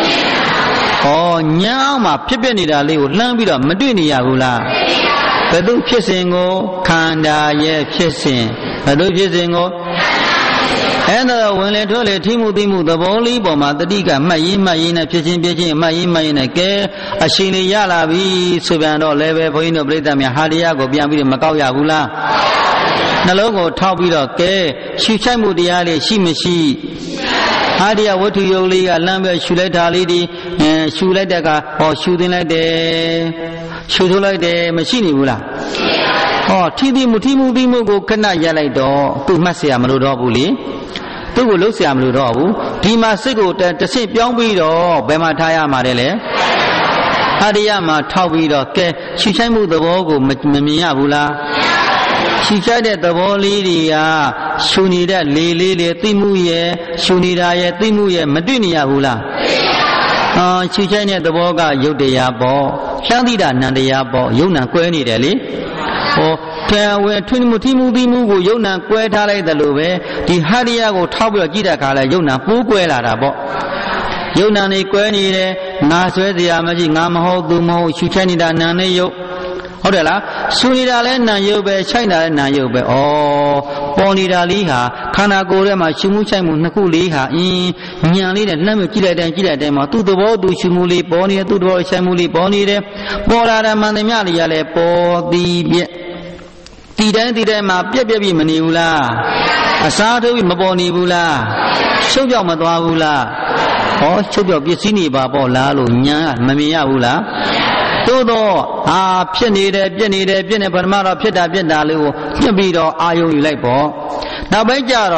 ညောင်းမှာဖြစ်ပြနေတာလေးကိုလှမ်းပြီးတော့မတွေ့နေရဘူးလားဘယ်သူဖြစ်စဉ်ကိုခန္ဓာရဲ့ဖြစ်စဉ်ဘယ်သူဖြစ်စဉ်ကိုအဲ့တော့ဝင်လေထိုးလေထိမှုသိမှုသဘောလေးပေါ်မှာတတိကမှတ်ရင်းနဲ့ဖြစ်ချင်းမှတ်ရင်းနဲ့ကဲအရှင်လေးရလာပြီဆိုပြန်တော့လည်းပဲဘုန်းကြီးတို့ပြိဿများဟာတရားကိုပြန်ပြီးတော့မကောက်ရဘူးလားနှလုံးကိုထောက်ပြီးတော့ကဲရှုချိုက်မှုတရားလေးရှိမရှိဟာတရားဝတ္ထုယုတ်လေးကလမ်းပဲရှုလိုက်တာလေးဒီရှုလိုက်တဲ့ကရှုသင်လိုက်တယ်ရှုထုတ်လိုက်တယ်မရှိနေဘူးလားထိသိမှုကိုခဏရလိုက်တော့သူ့မှတ်เสียမလို့တော့ဘူးလေသူ့ကိုလှုပ်เสียမလို့တော့ဘူးဒီမှာစိတ်ကိုတဆင့်ပြောင်းပြီးတော့ဘယ်မှာထားရမှာလဲဟာတရားမှာထောက်ပြီးတော့ကဲရှုချိုက်မှုသဘောကိုမမြင်ရဘူးလားရှုချိုက်တဲ့သဘောလေးတွေကရှုနေတဲ့လေးသိမှုရဲ့ရှုနေတာရဲ့သိမှုရဲ့မတွေ့နေရဘူးလားရှုချိုက်တဲ့သဘောကယုတ်တရားပေါ့ရှမ်းသီတာနံတရားပေါ့ယုံနံကွဲနေတယ်လေကဲဝဲထွင်းမှုထိမှုသိမှုကိုယုံနံကွဲထားလိုက်တယ်လို့ပဲဒီဟာတရားကိုထောက်ပြီးတော့ကြည့်တဲ့အခါလဲယုံနံပိုးကွဲလာတာပေါ့ယုံနံနေကွဲနေတယ်ငါဆွဲเสียမရှိငါမဟုတ်သူမဟုတ်ရှုချိုက်နေတာနံနဲ့ယုတ်ဟုတ်တယ်လားရှုနေတာလဲနံယုတ်ပဲချိုက်တာလဲနံယုတ်ပဲပေါ်နေတာလေးဟာခန္ဓာကိုယ်ထဲမှာရှုမှုချိုက်မှုနှစ်ခုလေးဟာဉာဏ်လေးနဲ့လှမ်းပြီးကြည့်လိုက်တိုင်းမှာသူ့သဘောသူရှုမှုလေးပေါ်နေတယ်သူ့သဘောချိုက်မှုလေးပေါ်နေတယ်ပေါ်လာတဲ့မှန်သမျှလေးကလည်းပေါ်သည်ပြက်ဒီတိုင်းမှာပြက်ပြီးမနေဘူးလားအစားထိုးပြီးမပေါ်နေဘူးလားချုပ်ပြောက်မသွားဘူးလားချုပ်ပြောက်ပစ္စည်းနေပါပေါ့လားလို့ညာမမြင်ရဘူးလားသို့တော့ဖြစ်နေတယ်ပြက်နေပထမတော့ဖြစ်တာလေးကိုညှပ်ပြီးတော့အာယုံယူလိုက်ပေါ့နောက်ပိုင်းကျတော့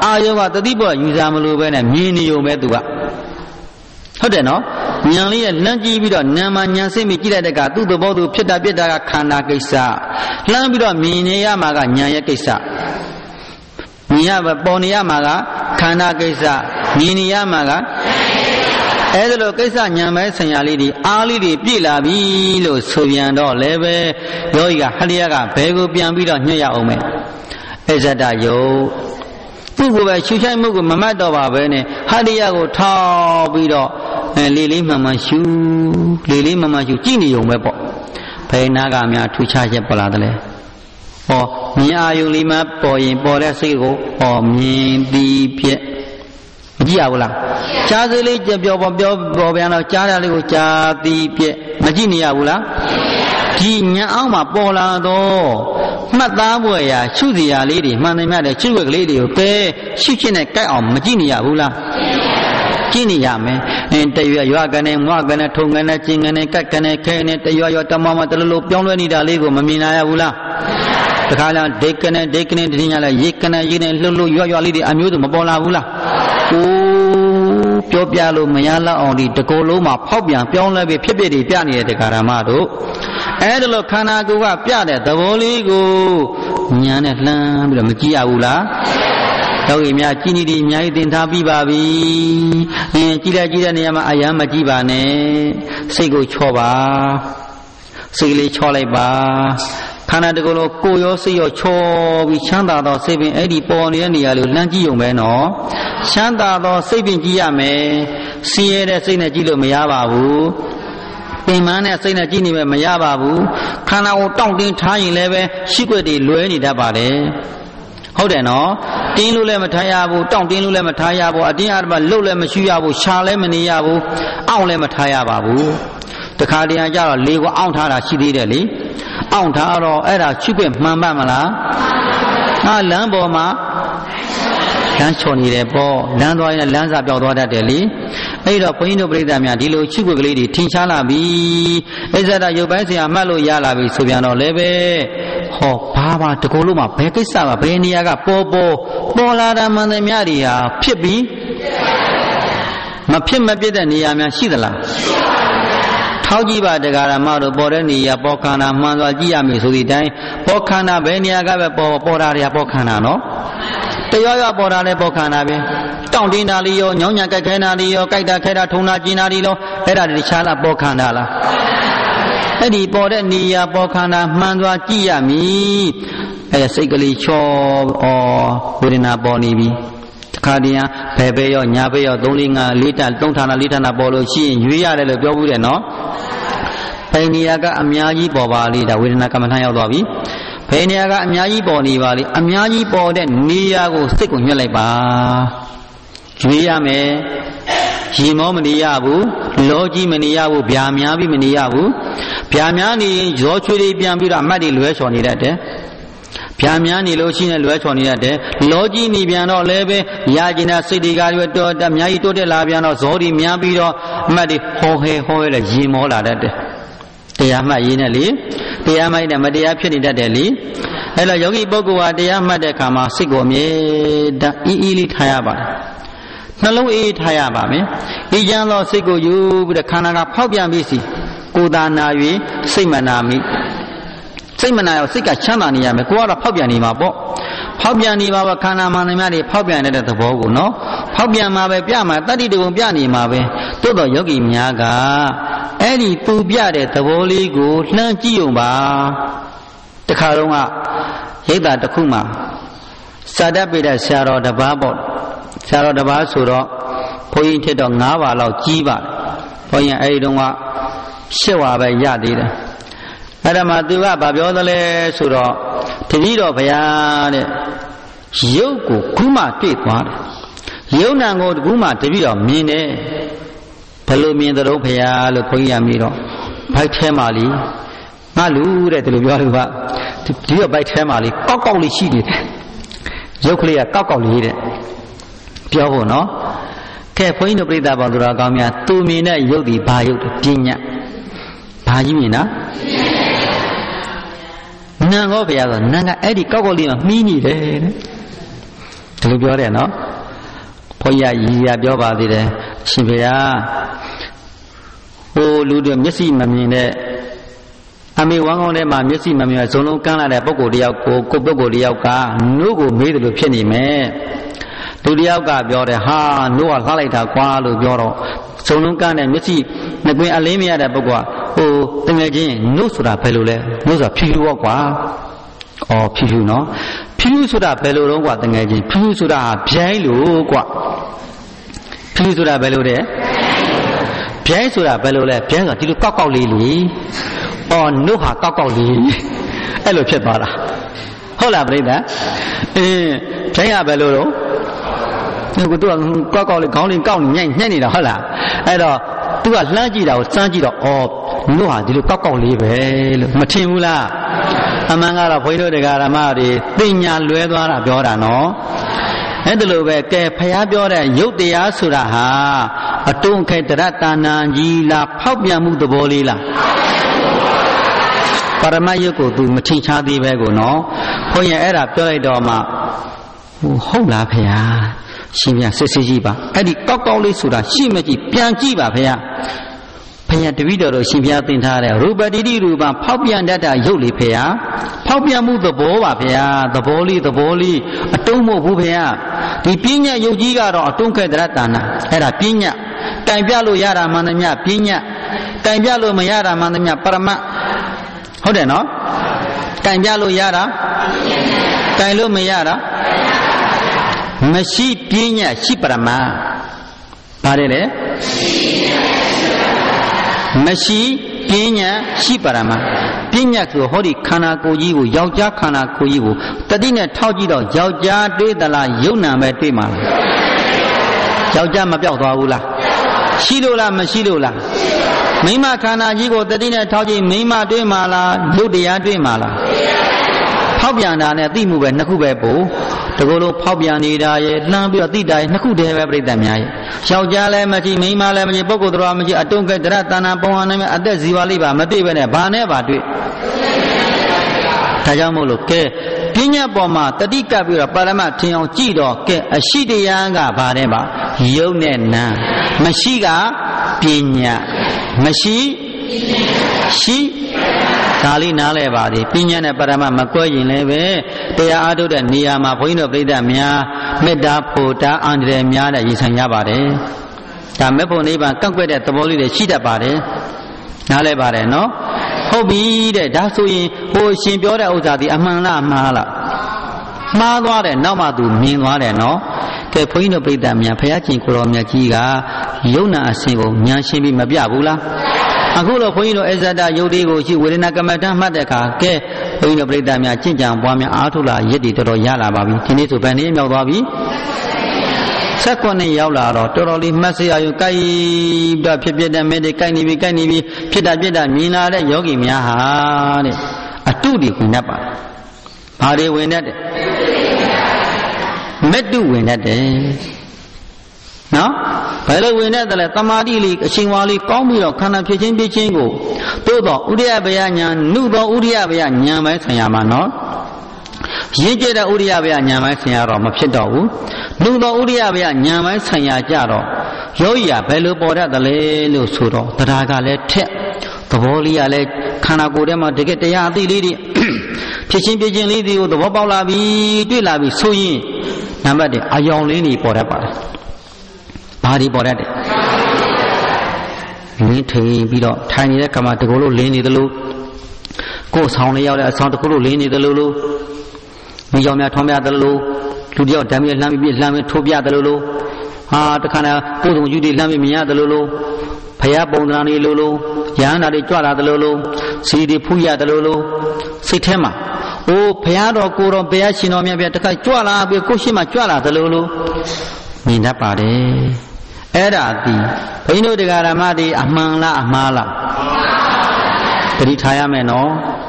အာယုကတတိပေါ်ယူစားမလို့ပဲနဲ့မြင်နေုံပဲသူကဟုတ်တယ်နော်ဉာဏ်လေးရဲ့လှမ်းကြည့်ပြီးတော့နာမဉာဏ်စိတ်မိကြည့်လိုက်တဲ့ကသူ့သဘောသူဖြစ်တာပြစ်တာကခန္ဓာကိစ္စလှမ်းပြီးတော့မြင်နေရမှာကဉာဏ်ရဲ့ကိစ္စမြင်ရပေါ်နေရမှာကခန္ဓာကိစ္စမြင်နေရမှာကအဲ့ဒါလိုကိစ္စဉာဏ်ပဲဆရာလေးတွေအားလေးတွေပြည့်လာပြီလို့ဆိုပြန်တော့လည်းပဲယောဂီကဟရိယကဘယ်ကိုပြန်ပြီးတော့ညှက်ရအောင်မယ်အဇတယုတ်သူ့ကိုပဲရှုချိုက်မှုကိုမမှတ်တော့ပါပဲနဲ့ဟရိယကိုထောက်ပြီးတော့လေးလေးမှန်မှန်ရှုလေးလေးမှန်မှန်ရှုကြည့်နေုံပဲပေါ့ဘယ်နာကများထူခြားချက်ပေါ်လာတယ်လဲဟောမြင်အာယုလေးမှပေါ်ရင်ပေါ်တဲ့စိတ်ကိုဟောမြင်ပြီးဖြစ်မကြည့်ရဘူးလားကြားစိတ်လေးပြောပြန်တော့ကြားတာလေးကိုကြားပြီးဖြစ်မကြည့်နေရဘူးလားဒီညံအောင်မှာပေါ်လာတော့မှတ်သားပွဲရာရှုစရာလေးတွေမှန်တယ်မြတ်တဲ့ရှုွက်ကလေးတွေကိုပဲရှုချင်းနဲ့ကြိုက်အောင်မကြည့်နေရဘူးလားကြည့်နေရမယ်တရွရွကနေမွကနေထုံကနေကျင်ကနေကတ်ကနေခဲနေတရွတမမတလူလိုပြောင်းလဲနေတာလေးကိုမမြင်နိုင်ရဘူးလားတခါကျဒိတ်ကနေတည်ညာလဲရေကနေရေနဲ့လှုပ်ရွလေးတွေအမျိုးစုမပေါ်လာဘူးလားအိုးပြောပြလို့မရလောက်အောင်ဒီတကောလုံးမှာဖောက်ပြန်ပြောင်းလဲပြီးဖြစ်တွေပြနေတဲ့တရားဓမ္မတို့အဲ့ဒါလို့ခန္ဓာကိုယ်ကပြတဲ့သဘောလေးကိုညာနဲ့လှမ်းပြီးတော့မကြည့်ရဘူးလားယောဂီများကြည်နီဒီအများကြီးသင်ထားပြီးပါပြီကြည်တဲ့နေရာမှာအယံမကြည့်ပါနဲ့စိတ်ကိုချောပါစိတ်လေးချောလိုက်ပါခန္ဓာတကူလုံးကိုယ်ရောစိတ်ရောချောပြီးချမ်းသာသောစိတ်ပင်အဲ့ဒီပေါ်နေတဲ့နေရာလေးလှမ်းကြည့်ုံပဲနော်ချမ်းသာသောစိတ်ပင်ကြည့်ရမယ်ဆင်းရဲတဲ့စိတ်နဲ့ကြည့်လို့မရပါဘူးပင်မနဲ့စိတ်နဲ့ကြည့်နေမယ်မရပါဘူးခန္ဓာကိုတောင့်တင်းထားရင်လည်းပဲရှိခွက်တွေလွဲနေတတ်ပါတယ်ဟုတ်တယ်နော်တင်းလို့လည်းမထားရဘူးတောင့်တင်းလို့လည်းမထားရဘူးအတင်းအဓမ္မလှုပ်လည်းမရှိရဘူးရှာလည်းမနေရဘူးအောင့်လည်းမထားရပါဘူးတခါတည်းကျတော့လေကိုအောင့်ထားတာရှိသေးတယ်လေအောင့်ထားတော့အဲ့ဒါရှိခွင့်မှန်ပါမလားလမ်းပေါ်မှာလမ်းချော်နေတယ်ပေါ့လမ်းသွားရင်လမ်းစာပြောက်သွားတတ်တယ်လေအဲ့တော့ဘုန်းကြီးတို့ပြိဿများဒီလိုရှိခွင့်ကလေးတွေထင်ရှားလာပြီအစ္ဆဒရုပ်ပိုင်းဆရာမှတ်လို့ရလာပြီဆိုပြန်တော့လည်းပဲဟောဘာတကူလုံးမှာဘယ်ကိစ္စမှာဘယ်နေရာကပေါ်လာတာမှန်တယ်များတွေဟာဖြစ်ပြီးမဖြစ်မပြစ်တဲ့နေရာများရှိသလားထောက်ကြည့်ပါတရားဓမ္မတို့ပေါ်တဲ့နေရာပေါ်ခန္ဓာမှန်စွာကြည့်ရမယ်ဆိုဒီတိုင်းပေါ်ခန္ဓာဘယ်နေရာကပဲပေါ်တာတွေကပေါ်ခန္ဓာနော်တရားပေါ်တာလည်းပေါ်ခန္ဓာပဲတောင့်တင်းတာလေးရောညောင်းညာကြိုက်ခဲတာလေးရောကြိုက်တာခဲတာထုံတာကျင်တာလေးရောအဲ့ဒါတွေတခြားလားပေါ်ခန္ဓာလားအဲ့ဒီပေါ်တဲ့နေရာပေါ်ခန္ဓာမှန်စွာကြည့်ရမည်အဲ့စိတ်ကလေးချောဝေဒနာပေါ်နေပြီတခါတည်းဘယ်ရောညာဘယ်ရော3 4 5 4ဌာန4ဌာနပေါ်လို့ရှိရင်ရွေးရတယ်လို့ပြောဘူးတယ်နော်ဘယ်နေရာကအများကြီးပေါ်ပါလိဒါဝေဒနာကမ္မထရောက်သွားပြီဘယ်နေရာကအများကြီးပေါ်နေပါလိအများကြီးပေါ်တဲ့နေရာကိုစိတ်ကိုညှက်လိုက်ပါရွေးရမယ်ရေမောမနေရဘူးလောကြီးမနေရဘူးဗျာများပြီးမနေရဘူးဗျာများနေရင်ရောချွေးလေးပြန်ပြီးတော့အမှတ်တွေလွဲချော်နေတတ်တယ်ဗျာများနေလို့ရှိရင်လွဲချော်နေတတ်တယ်လောကြီးနေပြန်တော့လည်းပဲရကျင်တဲ့စိတ်တွေကရွတော်အများကြီးတိုးတက်လာပြန်တော့ဇောဒီများပြီးတော့အမှတ်တွေဟောဟဲလဲရေမောလာတတ်တယ်တရားမှတ်ရင်းနဲ့လေတရားမှတ်တဲ့မတရားဖြစ်နေတတ်တယ်လေအဲ့တော့ယောဂီပုဂ္ဂိုလ်ဟာတရားမှတ်တဲ့အခါမှာစိတ်ကိုအမြဲတမ်းအေးလေးထားရပါတယ်နှလုံးအေးထားရပါမယ်အေးချမ်းသောစိတ်ကိုယူပြီးတော့ခန္ဓာကဖောက်ပြန်ပြီးစီကိုယ်သာနာ၍စိတ်မနာမိစိတ်မနာရောစိတ်ကချမ်းသာနေရမယ်ကိုကတော့ဖောက်ပြန်နေမှာပေါ့ဖောက်ပြန်နေပါခန္ဓာမှန်သမျှတွေဖောက်ပြန်တဲ့သဘောကိုနော်ဖောက်ပြန်မှာပဲပြမှာတတ္တိတကုံပြနေမှာပဲတိုးတော့ယောဂီများကအဲ့ဒီပူပြတဲ့သဘောလေးကိုလှမ်းကြည့်ုံပါတခါတော့ကရိတ်တာတစ်ခုမှာစာတတ်ပိတဲ့ဆရာတော်တစ်ပါးပေါ့ဆရာတော်တစ်ပါးဆိုတော့ဘုန်းကြီးထက်တော့9ပါလောက်ကြီးပါတယ်ဘုန်းကြီးအဲ့ဒီတော့က10ဝါပဲရသေးတယ်အဲ့ဒါမှသူကဗာပြောသလဲဆိုတော့တပည့်တော်ဘုရားတဲ့ရုပ်ကိုခုမှတွေ့သွားတယ်ရုပ်နာကိုခုမှတပည့်တော်မြင်တယ်ဘယ်လိုမြင်သလဲဘုရားလို့ခွန်ကြီးရမိတော့ဘိုက်ထဲမှာလीငါလူတဲ့ဒီလိုပြောလို့ကဒီတော့ဘိုက်ထဲမှာလीကောက်လေးရှိနေတယ်ရုပ်ကလေးကကောက်လေးတဲ့ပြောဖို့နော်ကဲဘုန်းကြီးတို့ပြိဿပေါင်းသူတော်ကောင်းများသူမြင်တဲ့ရုပ်ဒီဘာရုပ်ပညာဘာကြီးမြင်တာနံဟောဘုရားဆိုနံကအဲ့ဒီကောက်လေးမှာမှီးနေတယ်တဲ့ဒီလိုပြောတယ်နော်ဘုရားရည်ရပြောပါသေးတယ်ရှင်ဖေဟာဟိုလူတွေမျက်စိမမြင်တဲ့အမေဝမ်းကောင်းထဲမှာမျက်စိမမြင်ဇုံလုံးကန်းလာတဲ့ပုဂ္ဂိုလ်တယောက်ကိုပုဂ္ဂိုလ်တယောက်ကနို့ကိုမေးတယ်လို့ဖြစ်နေမယ်သူတယောက်ကပြောတယ်ဟာနို့ကလှလိုက်တာကွာလို့ပြောတော့ဇုံလုံးကန်းတဲ့မျက်စိနှကွင်းအလင်းမရတဲ့ပုဂ္ဂိုလ်ကဟိုတကယ်ချင်းနို့ဆိုတာဘယ်လိုလဲနို့ဆိုတာဖြူဖြူပေါ့ကွာအော်ဖြူဖြူနော်ဖြူဖြူဆိုတာဘယ်လိုတော့ကွာတကယ်ချင်းဖြူဖြူဆိုတာဗျိုင်းလို့ကွာဖြူဖြူဆိုတာဘယ်လိုလဲဗျိုင်းဆိုတာဘယ်လိုလဲဗျိုင်းဆိုတာဒီလိုကောက်ကောက်လေးလေအော်နို့ဟာကောက်ကောက်လေးအဲ့လိုဖြစ်သွားတာဟုတ်လားပြိဿဗျိုင်းကဘယ်လိုတော့သူကကောက်ကောက်လေးခေါင်းလေးကောက်နေညှက်နေတာဟုတ်လားအဲ့တော့သူကလှမ်းကြည့်တာကိုစမ်းကြည့်တော့အော်နို့ဟာဒီလိုကောက်ကောက်လေးပဲလို့မထင်ဘူးလားအမှန်ကတော့ဘုန်းကြီးတို့တရားဓမ္မတွေသိညာလွဲသွားတာပြောတာနော်အဲ့ဒါလိုပဲကဲဖះပြောတဲ့ယုတ်တရားဆိုတာဟာအတုံးခဲတရတဏ္ဍကြီးလားဖောက်ပြန်မှုသဘောလေးလားပရမယုတ်ကိုသူမထိချသေးပဲကိုနော်ဘုန်းကြီးအဲ့ဒါပြောလိုက်တော့မှဟုတ်လားဖះရှင်ပြစစ်စစ်ကြည့်ပါအဲ့ဒီကောက်ကောက်လေးဆိုတာရှိမကြည့်ပြန်ကြည့်ပါဖះဖះတပည့်တော်တို့ရှင်ပြသင်ထားတဲ့ရူပတိတိရူပဖောက်ပြန်တတ်တာရုပ်လေးဖះဖောက်ပြန်မှုသဘောပါဖះသဘောလေးအတုံးမဟုတ်ဘူးဖះဒီပညာယုတ်ကြီးကတော့အတုံးခဲတရတဏအဲ့ဒါပညာတိုင်ပြလို့ရတာမှန်သမျှပညာတိုင်ပြလို့မရတာမှန်သမျှပရမတ်ဟုတ်တယ်နော်တိုင်ပြလို့ရတာတိုင်လို့မရတာမရှိပညာရှိပရမတ်ပါတယ်လေမရှိပညာရှိပရမတ်ပညာဆိုဟောဒီခန္ဓာကိုယ်ကြီးကိုယောက်ျားခန္ဓာကိုယ်ကြီးကိုတတိနဲ့ထောက်ကြည့်တော့ယောက်ျားတွေ့သလားယုံနာပဲတွေ့မှာလားယောက်ျားမပြောက်သွားဘူးလားရှိလို့လားမရှိလို့လားမိမခန္ဓာကြီးကိုတတိနဲ့ထောက်ကြည့်မိမတွေ့မှာလားယုတ်တရားတွေ့မှာလားဖောက်ပြန်တာနဲ့သိမှုပဲနှစ်ခုပဲပို့တကူလို့ဖောက်ပြန်နေတာရဲ့လှမ်းပြီးတော့သိတာရဲ့နှစ်ခုတည်းပဲပြိတ္တများရဲ့ယောက်ျားလည်းမရှိမိန်းမလည်းမရှိပုဂ္ဂိုလ်တော်မရှိအတုံးကဲတရတဏ္ဍပုံဟာနဲ့အသက်ဇီဝလေးပါမတွေ့ပဲနဲ့ဘာနဲ့ပါတွေ့ဒါကြောင့်မို့လို့ကဲပညာပေါ်မှာတတိကပ်ပြီးတော့ပါရမထင်အောင်ကြည့်တော့ကဲအရှိတရားကဘာနဲ့ပါယုတ်နဲ့နာမရှိကပညာမရှိရှိဒါလေးနားလဲပါသည်ပညာနဲ့ပရမတ်မကွဲရင်လည်းပဲတရားအားထုတ်တဲ့နေရာမှာဘုန်းကြီးတို့ပြိဿများမေတ္တာဖို့တာအန္တရာယ်များတဲ့ရင်ဆိုင်ရပါတယ်ဒါမေဖို့နိဗ္ဗာန်ကန့်ကွက်တဲ့သဘောလေးတွေရှိတတ်ပါတယ်နားလဲပါတယ်နော်ဟုတ်ပြီတဲ့ဒါဆိုရင်ဟိုရှင်ပြောတဲ့ဥစ္စာဒီအမှန်လားမှားလားမှားသွားတယ်နောက်မှသူမြင်သွားတယ်နော်ကဲဘုန်းကြီးတို့ပြိဿများဘုရားရှင်ကိုရောမြတ်ကြီးကယုံနာအစဉ်ကိုဉာဏ်ရှင်းပြီးမပြဘူးလားအခုတော့ဘုန်းကြီးတို့အဇ္ဇတယုတ်တွေကိုရှိဝေဒနာကမ္မဋ္ဌာန်းမှတ်တဲ့အခါကဲဘုန်းကြီးတို့ပြိဿများကျင့်ကြံပွားများအားထုတ်လာရည်တည်တော်တော်ရလာပါပြီဒီနေ့ဆိုဘယ်နည်းမြောက်သွားပြီ16ရောက်လာတော့တော်တော်လေးမှတ်စရာယူကြိုက်တော့ဖြစ်တဲ့မဲတွေကြိုက်နေပြီဖြစ်တာမြင်လာတဲ့ယောဂီများဟာတဲ့အတုတွေဝင်တတ်ပါဘာတွေဝင်တတ်တယ်မတုဝင်တတ်တယ်နော်ဘယ်လိုဝင်တတ်တယ်လဲတမာတိလေးအချိန်ဝါလေးကောင်းပြီးတော့ခန္ဓာဖြစ်ချင်းကိုသို့တော့ဥရိယဘယညာနုသောဥရိယဘယညာပိုင်းဆံရမှာနော်ရင့်ကျက်တဲ့ဥရိယဘယညာပိုင်းဆံရတော့မဖြစ်တော့ဘူးနုသောဥရိယဘယညာပိုင်းဆံရကြတော့ယောဂီကဘယ်လိုပေါ်တတ်တယ်လဲလို့ဆိုတော့တရားကလည်းထက်သဘောလေးကလည်းခန္ဓာကိုယ်ထဲမှာတကယ်တရားအသိလေးတွေဖြစ်ချင်းလေးတွေကိုသဘောပေါက်လာပြီတွေ့လာပြီဆိုရင်နံပါတ်1အယောင်လေးတွေပေါ်တတ်ပါတယ်ဘာတွေပေါ်တတ်တယ်လင်းထိန်ပြီးတော့ထိုင်နေတဲ့ကမ္ဘာတကူလို့လင်းနေတယ်လို့ကိုယ်ဆောင်လေးရောက်တဲ့အဆောင်တကူလို့လင်းနေတယ်လို့မိကြောင်များထွန်းပြတယ်လို့လူတယောက်ဓာတ်မြေလှမ်းပြီးထိုးပြတယ်လို့ဟာတခါနဲ့ကိုယ်ဆုံးယူတွေလှမ်းပြီးမြင်ရတယ်လို့ဖယားပုံသဏ္ဍာန်လေးလို့ရဟန္တာတွေကြွလာတယ်လို့စီတွေဖူးရတယ်လို့စိတ်ထဲမှာအိုးဖယားတော်ကိုတော်ဘုရားရှင်တော်မြတ်ပြတခါကြွလာပြီးကိုရှိမှကြွလာတယ်လို့မြင်တတ်ပါတယ်အဲ့ဒါဒီဘိန်းတို့တရားဓမ္မတွေအမှန်လားအမှားလားသတိထားရမယ်နော်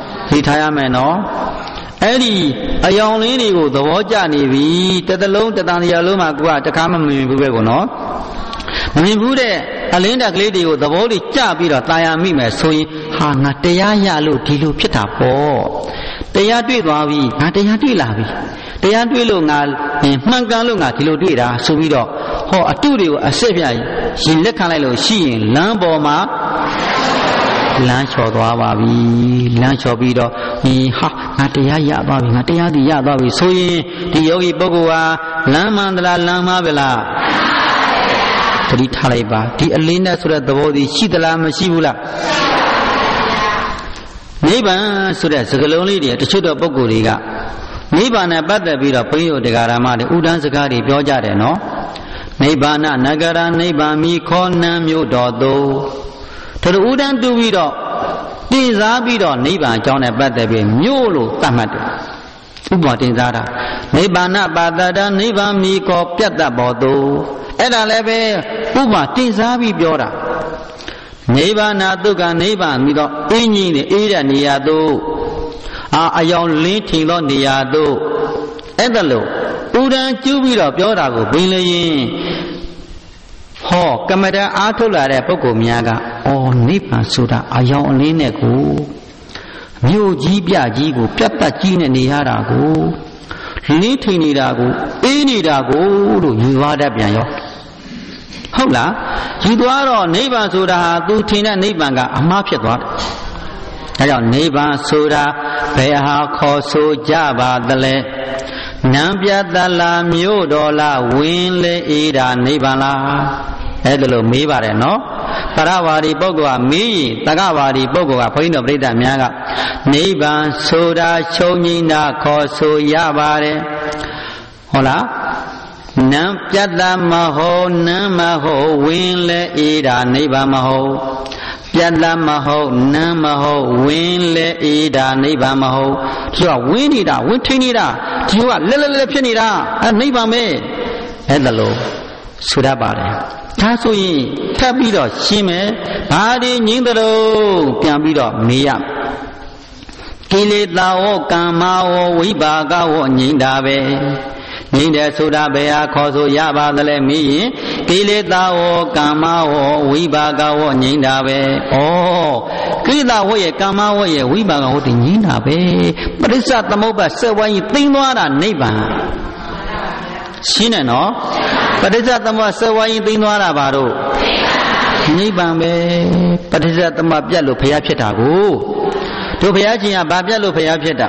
အဲ့ဒီအယောင်လေးတွေကိုသဘောကျနေပြီတစ်သလုံးတစ်တန်တရားလုံးမှာကိုကတခါမှမမြင်ဘူးပဲကောနော်မမြင်ဘူးတဲ့အလင်းတက်ကလေးတွေကိုသဘောတွေကျပြီးတော့တာယာမိမယ်ဆိုရင်ဟာငါတရားရလို့ဒီလိုဖြစ်တာပေါ့တရားတွေ့သွားပြီငါတရားတွေ့လာပြီတရားတွေ့လို့ငါမှန်ကန်လို့ငါဒီလိုတွေ့တာဆိုပြီးတော့ဟောအတုတွေကိုအစစ်ပြရင်လက်ခံလိုက်လို့ရှိရင်လမ်းပေါ်မှာလမ်းလျှော်သွားပါပြီလမ်းလျှော်ပြီးတော့ဟာငါတရားရသွားပြီငါတရားဒီရသွားပြီဆိုရင်ဒီယောဂီပုဂ္ဂိုလ်ဟာလမ်းမှန်သလားလမ်းမှားပါလားသတိထားလိုက်ပါဒီအလင်းနဲ့ဆိုတဲ့သဘောဒီရှိသလားမရှိဘူးလားနိဗ္ဗာန်ဆိုတဲ့စကားလုံးလေးတွေတချို့တော့ပုဂ္ဂိုလ်တွေကနိဗ္ဗာန်နဲ့ပတ်သက်ပြီးတော့ဘုန်းကြီးတို့တရားဓမ္မတွေဥဒန်းစကားတွေပြောကြတယ်နော်နိဗ္ဗာန်နဂရနိဗ္ဗာန်မိခောနံမြို့တော်သို့တို့ဥဒန်းတူပြီးတော့တင်စားပြီးတော့နိဗ္ဗာန်အကြောင်းနဲ့ပတ်သက်ပြီးမြို့လို့သတ်မှတ်တယ်ဥပမာတင်စားတာနိဗ္ဗာန်ပါတတနိဗ္ဗာန်မိခောပြတ်တတ်ပေါ်သို့အဲ့ဒါလည်းပဲဥပမာတင်စားပြီးပြောတာနိဗ္ဗာန်ဒုက္ခနိဗ္ဗာန်ပြီးတော့အင်းကြီးနဲ့အေးတဲ့နေရာသို့အယောင်လင်းထင်သောနေရာသို့အဲ့ဒါလို့ဥဒန်းကျူးပြီးတော့ပြောတာကိုဘင်းလျင်ဟောကမ္မဋ္ဌာန်းအားထုတ်လာတဲ့ပုဂ္ဂိုလ်များကနိဗ္ဗာန်ဆိုတာအယောင်အလင်းနဲ့ကိုမြို့ကြီးပြကြီးကိုပြတ်တက်ကြီးနဲ့နေရတာကိုလင်းထင်နေတာကိုအေးနေတာကိုလို့ယူသွားတတ်ပြန်ရောဟုတ်လားယူသွားတော့နိဗ္ဗာန်ဆိုတာဟာသူထင်တဲ့နိဗ္ဗာန်ကအမှားဖြစ်သွားတယ်ဒါကြောင့်နိဗ္ဗာန်ဆိုတာဘယ်ဟာခေါ်ဆိုကြပါသလဲနံပြတလားမြို့တော်လားဝင်းလေအေးတာနိဗ္ဗာန်လားအဲ့ဒါလို့မေးပါတယ်နော်ပရဝါဒီပုဂ္ဂိုလ်ကမေးရင်တက္ကဝါဒီပုဂ္ဂိုလ်ကဘုန်းကြီးတို့ပြိဿများကနိဗ္ဗာန်ဆိုတာချုပ်ငိမ့်တာခေါ်ဆိုရပါတယ်ဟုတ်လားနံပြတမဟုတ်နံမဟုတ်ဝင်းလေအေးတာနိဗ္ဗာန်မဟုတ်ပြတ်တမဟုတ်နံမဟုတ်ဝင်းလေအေးတာနိဗ္ဗာန်မဟုတ်ဒီကဝင်းနေတာဝင်းထိန်နေတာဒီကလက်လက်ဖြစ်နေတာနိဗ္ဗာန်ပဲအဲ့ဒါလို့ဆိုရပါတယ်ဒါဆိုရင်ထပ်ပြီးတော့ရှင်းမယ်ဘာဒီငင်းတော်ပြန်ပြီးတော့မေးရကိလေသာဝကမ္မဝဝိပါကဝငြိမ့်တာပဲငြိမ့်တယ်ဆိုတာဘယ်ဟာခေါ်ဆိုရပါသလဲမေးရင်ကိလေသာဝကမ္မဝဝိပါကဝငြိမ့်တာပဲကိလေသာဝရဲ့ကမ္မဝရဲ့ဝိပါကဝတည်ငြိမ့်တာပဲပရိစ္ဆသမုပ္ပါဆက်ဝိုင်းသိမ့်သွားတာနိဗ္ဗာန်ရှင်းတယ်နော်ပရိစ္ဆသမုပ္ပါဆက်ဝိုင်းသိမ့်သွားတာဘာလို့နိဗ္ဗာန်ပဲပရိစ္ဆသမုပ္ပါပြတ်လို့ဘုရားဖြစ်တာကိုတို့ဘုရားရှင်ကဘာပြတ်လို့ဘုရားဖြစ်တာ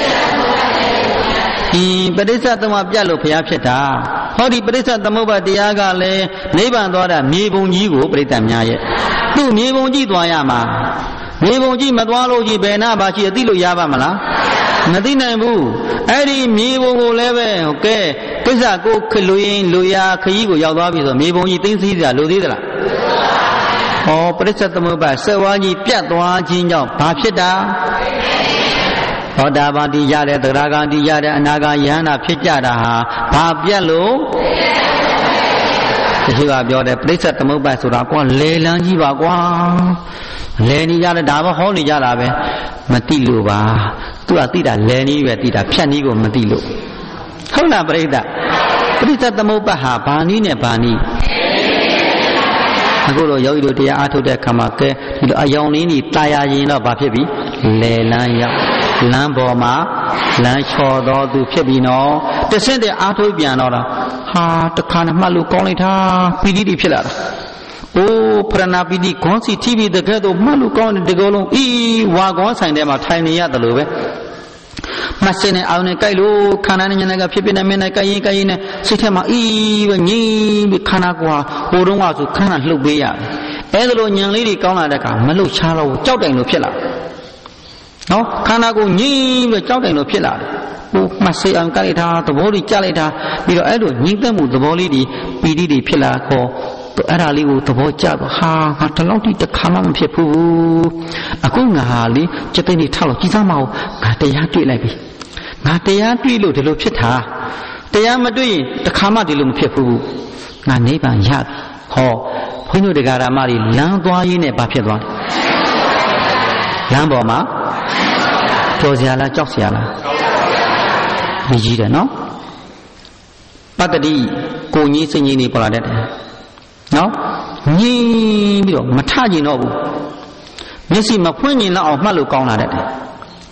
ပရိစ္ဆသမုပ္ပါပြတ်လို့ဘုရားဖြစ်တာဟောဒီပရိစ္ဆသမုပ္ပါတရားကလည်းနိဗ္ဗာန်သွားတာမြေပုံကြီးကိုပြိတ္တများရဲ့သူ့မြေပုံကြီးသွားရမှာမြေပုံကြီးမသွားလို့ကြီးဘယ်နာပါရှိသိလို့ရပါမလားမသိနိုင်ဘူးအဲ့ဒီမြေပုံကိုလည်းပဲဟုတ်ကဲ့ကိစ္စကိုခလူရင်လူရခကြီးကိုရောက်သွားပြီဆိုမြေပုံကြီးသိသိစရာလိုသေးသလားပရိစ္ဆသမုပ္ပါဆက်ဝါးကြီးပြတ်သွားခြင်းကြောင့်ဘာဖြစ်တာသောတာပတိရတဲ့သရဂါတိရတဲ့အနာဂါယဟန္တာဖြစ်ကြတာဟာဘာပြတ်လို့တချို့ကပြောတယ်ပရိစ္ဆသမုပ္ပါဆိုတာကွာလေလန်းကြီးပါကွာလဲနေကြတယ်ဒါပဲဟောနေကြတာပဲမသိလို့ပါသူကသိတာလဲနေပဲသိတာဖြတ်နည်းကိုမသိလို့ဟုတ်လားပရိသတ်ပရိစ္ဆသမုပ္ပါဟာဘာနည်းနဲ့ဘာနည်းအခုလိုယောဂီတို့တရားအားထုတ်တဲ့အခါမှာကဲဒီလိုအယောင်လေးကြီးတာယာရင်တော့ဘာဖြစ်ပြီလဲလန်းရောက်လမ်းပေါ်မှာလမ်းချော်တော်သူဖြစ်ပြီနော်တဆင့်တည်းအားထုတ်ပြန်တော့ဟာတခါနဲ့မှတ်လို့ကောင်းလိုက်တာပီတိတွေဖြစ်လာတာပရဏပီတိခေါင်းစီထိပြီးတကယ်တော့မှတ်လို့ကောင်းတယ်ဒီကုလုံးဝါကောင်းဆိုင်ထဲမှာထိုင်နေရတယ်လို့ပဲမစင်းနဲ့အောင်နဲ့ကြိုက်လို့ခန္ဓာနဲ့ဉာဏ်ကဖြစ်ဖြစ်နဲ့မင်းနဲ့ကြိုက်ရင်နဲ့စိတ်ထဲမှာပဲငြိမ်ပြီးခန္ဓာကွာဟိုတုန်းကဆိုခန္ဓာလှုပ်ပေးရတယ်အဲဒါလိုဉာဏ်လေးတွေကောင်းလာတဲ့အခါမလှုပ်ရှားတော့ဘူးကြောက်တိုင်လို့ဖြစ်လာနော်ခန္ဓာကိုငြိမ်ပြီးကြောက်တိုင်လို့ဖြစ်လာတယ်မစိတ်အောင်ကြိုက်တာသဘောတွေကြလိုက်တာပြီးတော့အဲ့လိုငြိမ်သက်မှုသဘောလေးတွေပီတိတွေဖြစ်လာခေါ်အဲ့ဒါလေးကိုသဘောကျတော့ဟာငါတလောက်တိတခါမှမဖြစ်ဘူးအခုငါဟာလေစက်သိနေထောက်လို့ကြည်စားမအောင်ငါတရားတွေ့လိုက်ပြီငါတရားတွေ့လို့ဒီလိုဖြစ်တာတရားမတွေ့ရင်တခါမှဒီလိုမဖြစ်ဘူးငါနိဗ္ဗာန်ရပြီဟောဘုန်းကြီးတို့တရားဓမ္မတွေလမ်းသွားရင်းနဲ့ဘာဖြစ်သွားလဲလမ်းပေါ်မှာတော်စရာလားကြောက်စရာလားဒီကြီးတယ်နော်ပတ္တိကိုကြီးစိတ်ကြီးနေပေါ်လာတတ်တယ်နော်ငြိမ်ပြီးတော့မထကျင်တော့ဘူးမျက်စိမဖွင့်ကျင်တော့အောင်မှတ်လို့ကောင်းလာတတ်တယ်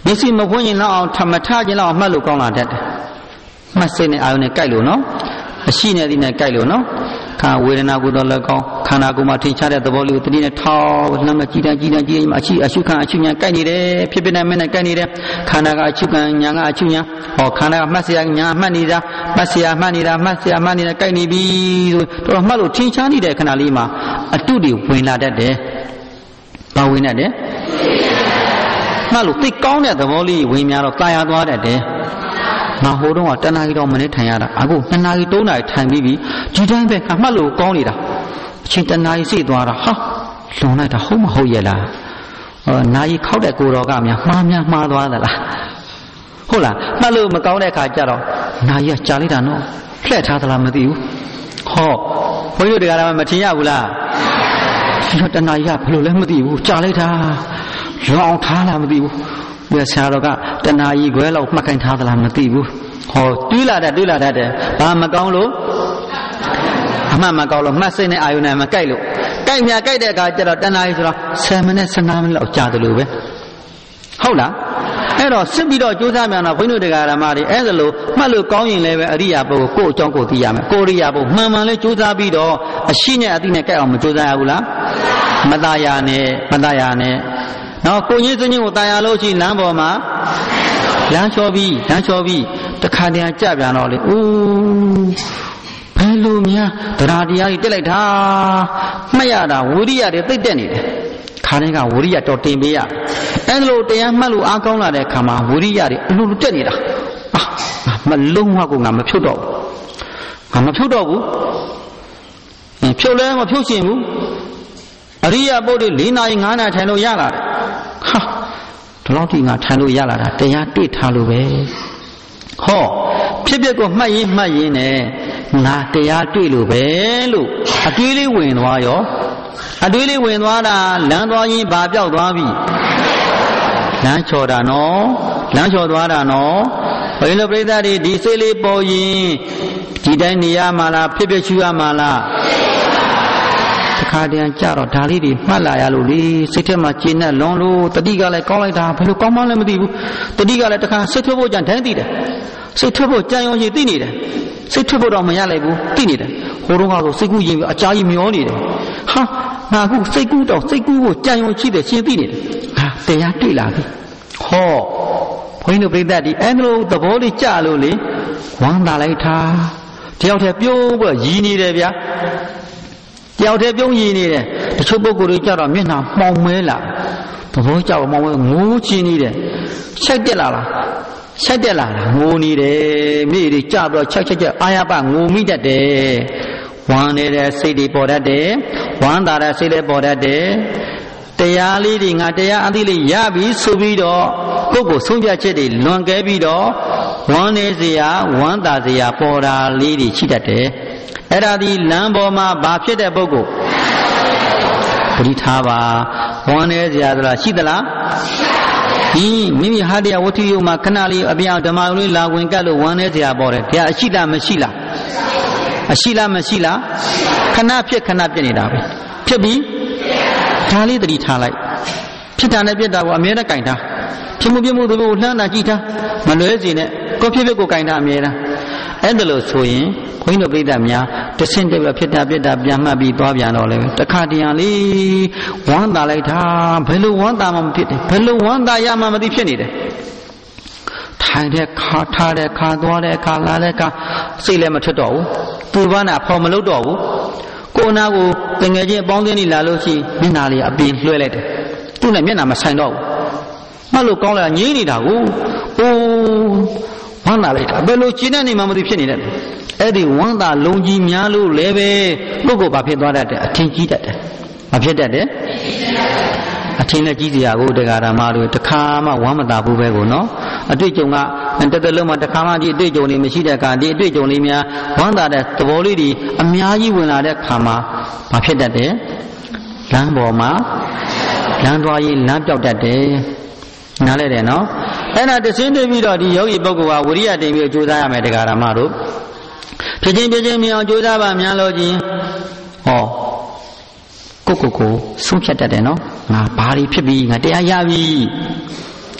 မျက်စိမဖွင့်ရင်တော့အောင်ထမထခြင်းတော့မှတ်လို့ကောင်းလာတတ်တယ်မှတ်စိတ်နဲ့အာရုံနဲ့ကြိုက်လို့နော်အရှိနဲ့ဒီနဲ့ကြိုက်လို့နော်ခါဝေဒနာကိုတော့လည်းကောင်းခန္ဓာကိုယ်မှာထင်ရှားတဲ့သဘောလေးကိုတတိနဲ့ထောက်နှမ်းမကြည်တန်းမှာအရှုခံအရှုညာကြိုက်နေတယ်ဖြစ်ဖြစ်နဲ့မနဲ့ကြိုက်နေတယ်ခန္ဓာကအရှုခံညာကအရှုညာဟောခန္ဓာကမှတ်เสียညာမှတ်နေတာမှတ်เสียမှတ်နေတာကြိုက်နေပြီဆိုတော့မှတ်လို့ထင်ရှားနေတဲ့ခဏလေးမှာအတုတွေဝင်လာတတ်တယ်ဘာဝင်တတ်တယ်မှတ်လို့သိကောင်းတဲ့သဘောလေးဝင်များတော့ကာယသွားတတ်တယ်ငါဟိုတုန်းကတဏှာကြီးတော့မနဲ့ထိုင်ရတာအခု2နာရီ3နာရီထိုင်ပြီးပြီဒီတိုင်းပဲမှတ်လို့ကောင်းနေတာအချိန်တဏှာကြီးစိတ်သွားတာဟာလွန်လိုက်တာဟုတ်မဟုတ်ရဲ့လားနာရီခောက်တဲ့ကိုတော်ကများမှားသွားသလားဟုတ်လားမှတ်လို့မကောင်းတဲ့အခါကျတော့နာရီကကြာလိုက်တာနော်လှည့်ထားသလားမသိဘူးဟောဘုန်းကြီးတို့တရားမထင်ရဘူးလားဒီတော့တဏှာကြီးကဘယ်လိုလဲမသိဘူးကြာလိုက်တာလွန်အောင်ထားလားမသိဘူးဘယ်ဆရာတော်ကတဏှာကြီးခွဲလောက်မှတ်ခိုင်းထားသလားမသိဘူးဟောတွေးလာတတ်တယ်ဘာမကောင်းလို့အမှန်မကောင်းလို့မှတ်စိတ်နဲ့အာယုန်နဲ့မကြိုက်လို့ကြိုက်တဲ့အခါကျတော့တဏှာကြီးဆိုတော့10မိနစ်15မိနစ်လောက်ကြာတယ်လို့ပဲဟုတ်လားအဲ့တော့စစ်ပြီးတော့ကြိုးစားမြန်တော့ဘုန်းကြီးတို့တရားဓမ္မတွေအဲ့ဒါလို့မှတ်လို့ကောင်းရင်လည်းပဲအရိယာပုဂ္ဂိုလ်ကိုယ့်အကြောင်းကိုသိရမယ်ကိုရိယာပုဂ္ဂိုလ်မှန်လေးကြိုးစားပြီးတော့အရှိနဲ့အသိနဲ့ကြိုက်အောင်မကြိုးစားရဘူးလားမตายာနဲ့နော်ကိုကြီးစင်းကြီးကိုตายာလို့ရှိလမ်းပေါ်မှာလမ်းချောပြီးတခါတည်းကြပြန်တော့လေဘယ်လိုများတရားကြီးတက်လိုက်တာမှတ်ရတာဝိရိယတွေသိတက်နေတယ်ခါတိုင်းကဝိရိယတော်တင်ပေးရအဲ့လိုတရားမှတ်လို့အားကောင်းလာတဲ့ခါမှာဝိရိယတွေအလိုလိုတက်နေတာမလုံးဝကိုငါမဖြုတ်တော့ဘူးဖြုတ်လဲမဖြုတ်ချင်ဘူးအရိယပုဒ်တွေ4နာရီ5နာရီထိုင်လို့ရလာတယ်ဒီလောက်ကြီးငါထိုင်လို့ရလာတာတရားတွေ့ထားလို့ပဲဟောဖြစ်ကိုမှတ်ရင်နဲ့ငါတရားတွေ့လို့ပဲလို့အတွေးလေးဝင်သွားရောအတွေးလေးဝင်သွားတာလမ်းသွားရင်ဘာပြောက်သွားပြီလမ်းချော်တာနော်လမ်းချော်သွားတာနော်ဘယ်လိုပြိဿတွေဒီစိတ်လေးပေါ်ရင်ဒီတိုင်းနေရမှာလားဖြစ်ရှူရမှာလားတခါတည်းကြတော့ဒါလေးတွေမှတ်လာရလို့လေစိတ်ထဲမှာကျဉ်းနဲ့လွန်လို့တတိကလည်းကောင်းလိုက်တာဘယ်လိုကောင်းမှလည်းမသိဘူးတတိကလည်းတခါစိတ်ထွက်ဖို့ကြံတိုင်းသိတယ်စိတ်ထွက်ဖို့ကြံရုံရှိသိနေတယ်စိတ်ထွက်ဖို့တော့မရလိုက်ဘူးသိနေတယ်ဟိုတုန်းကဆိုစိတ်ကူးရင်အကြာကြီးမျောနေတယ်ဟာငါအခုစိတ်ကူးကိုကြံရုံရှိတယ်ရှင်းသိနေတယ်တရားတွေ့လာပြီဟောဘုန်းကြီးတို့ပြိဿဒီအဲ့လိုသဘောလေးကြလို့လေဝမ်းသာလိုက်တာတယောက်တည်းပြုံးပြီးရည်နေတယ်ဗျာတယောက်တည်းပြုံးရည်နေတယ်တချို့ပုဂ္ဂိုလ်တွေကြတော့မျက်နှာမှောင်မဲလာသဘောကြောက်မှောင်မဲငိုးချင်နေတယ်ရှိုက်တက်လာငိုနေတယ်မိတွေကြတော့ချက်အာရပငိုမိတတ်တယ်ဝမ်းနေတဲ့စိတ်တွေပေါ်တတ်တယ်ဝမ်းသာတဲ့စိတ်တွေပေါ်တတ်တယ်တရားလေးတွေငါတရားအသိလေးရပြီဆိုပြီးတော့ကိုယ့်ကိုဆုံးဖြတ်ချက်တွေလွန်ကဲပြီးတော့ဝမ်းနေစရာဝမ်းသာစရာပေါ်တာလေးတွေရှိတတ်တယ်အဲ့ဒါဒီလမ်းပေါ်မှာဘာဖြစ်တဲ့ပုဂ္ဂိုလ်ပရိထားပါဝမ်းနေစရာဆိုတာရှိသလားဒီမိမိဟာတရားဝတ္ထုယုံမှာခဏလေးအပြောင်းဓမ္မလေးလာဝင်ကတ်လို့ဝမ်းနေစရာပေါ်တယ်တရားအရှိလားမရှိလားခဏဖြစ်နေတာပဲဖြစ်ပြီးဒါလေးတတိထားလိုက်ဖြစ်တာနဲ့ပြက်တာကိုအမြဲတမ်းကင်ထားဖြစ်မှုသူကိုလှမ်းတာကြည့်ထားမလွဲစေနဲ့ကိုဖြစ်ကိုကင်ထားအမြဲတမ်းအဲ့ဒါလို့ဆိုရင်ခွင်းတို့ပြိတ္တများတဆင့်တက်ပြီးဖြစ်တာပြန်မှတ်ပြီးသွားပြန်တော့လေတခါတရံလေးဝမ်းသာလိုက်တာဘယ်လိုဝမ်းသာမှမဖြစ်တယ်ဘယ်လိုဝမ်းသာရမှမသိဖြစ်နေတယ်ထိုင်တဲ့ခါထားတဲ့ခါသွားတဲ့ခါလာတဲ့ခါစိတ်လည်းမထွက်တော့ဘူးပူပန်းတာဖော်မလုပ်တော့ဘူးကိုယ်နာကိုတငယ်ချင်းအပေါင်းအသင်းတွေလာလို့ရှိမျက်နှာလေးအပင်လွှဲလိုက်တယ်သူ့နဲ့မျက်နှာမဆိုင်တော့ဘူးမှတ်လို့ကောင်းလာငြင်းနေတာကိုဝမ်းသာလိုက်တာဘယ်လိုရှင်းတဲ့နေမှမသိဖြစ်နေတယ်အဲ့ဒီဝမ်းသာလုံးကြီးများလို့လည်းပဲပုဂ္ဂိုလ်ဘာဖြစ်သွားတတ်တယ်အထင်ကြီးတတ်တယ်ဘာဖြစ်တတ်တယ်အထင်နဲ့ကြီးစရာကိုတရားဓမ္မတို့တခါမှဝမ်းမသာဘူးပဲကိုနော်အတွေ့အကြုံကတက်လုံးမှာတခါမှဒီအတွေ့အကြုံတွေမရှိတဲ့အခါဒီအတွေ့အကြုံလေးများဝမ်းသာတဲ့သဘောလေးတွေအများကြီးဝင်လာတဲ့အခါမှာဘာဖြစ်တတ်တယ်လမ်းပေါ်မှာလမ်းသွားရေးလမ်းပြောက်တတ်တယ်နားလဲတယ်နော်အဲ့ဒါတဆင်းတွေ့ပြီးတော့ဒီယောဂီပုဂ္ဂိုလ်ကဝိရိယတင်ပြီးကြိုးစားရမယ်တရားဓမ္မတို့ဖြစ်ချင်းမြင်အောင်ကြိုးစားပါများလို့ချင်းဟောကိုဆုံးဖြတ်တတ်တယ်နော်ငါဘာတွေဖြစ်ပြီးငါတရားရပြီ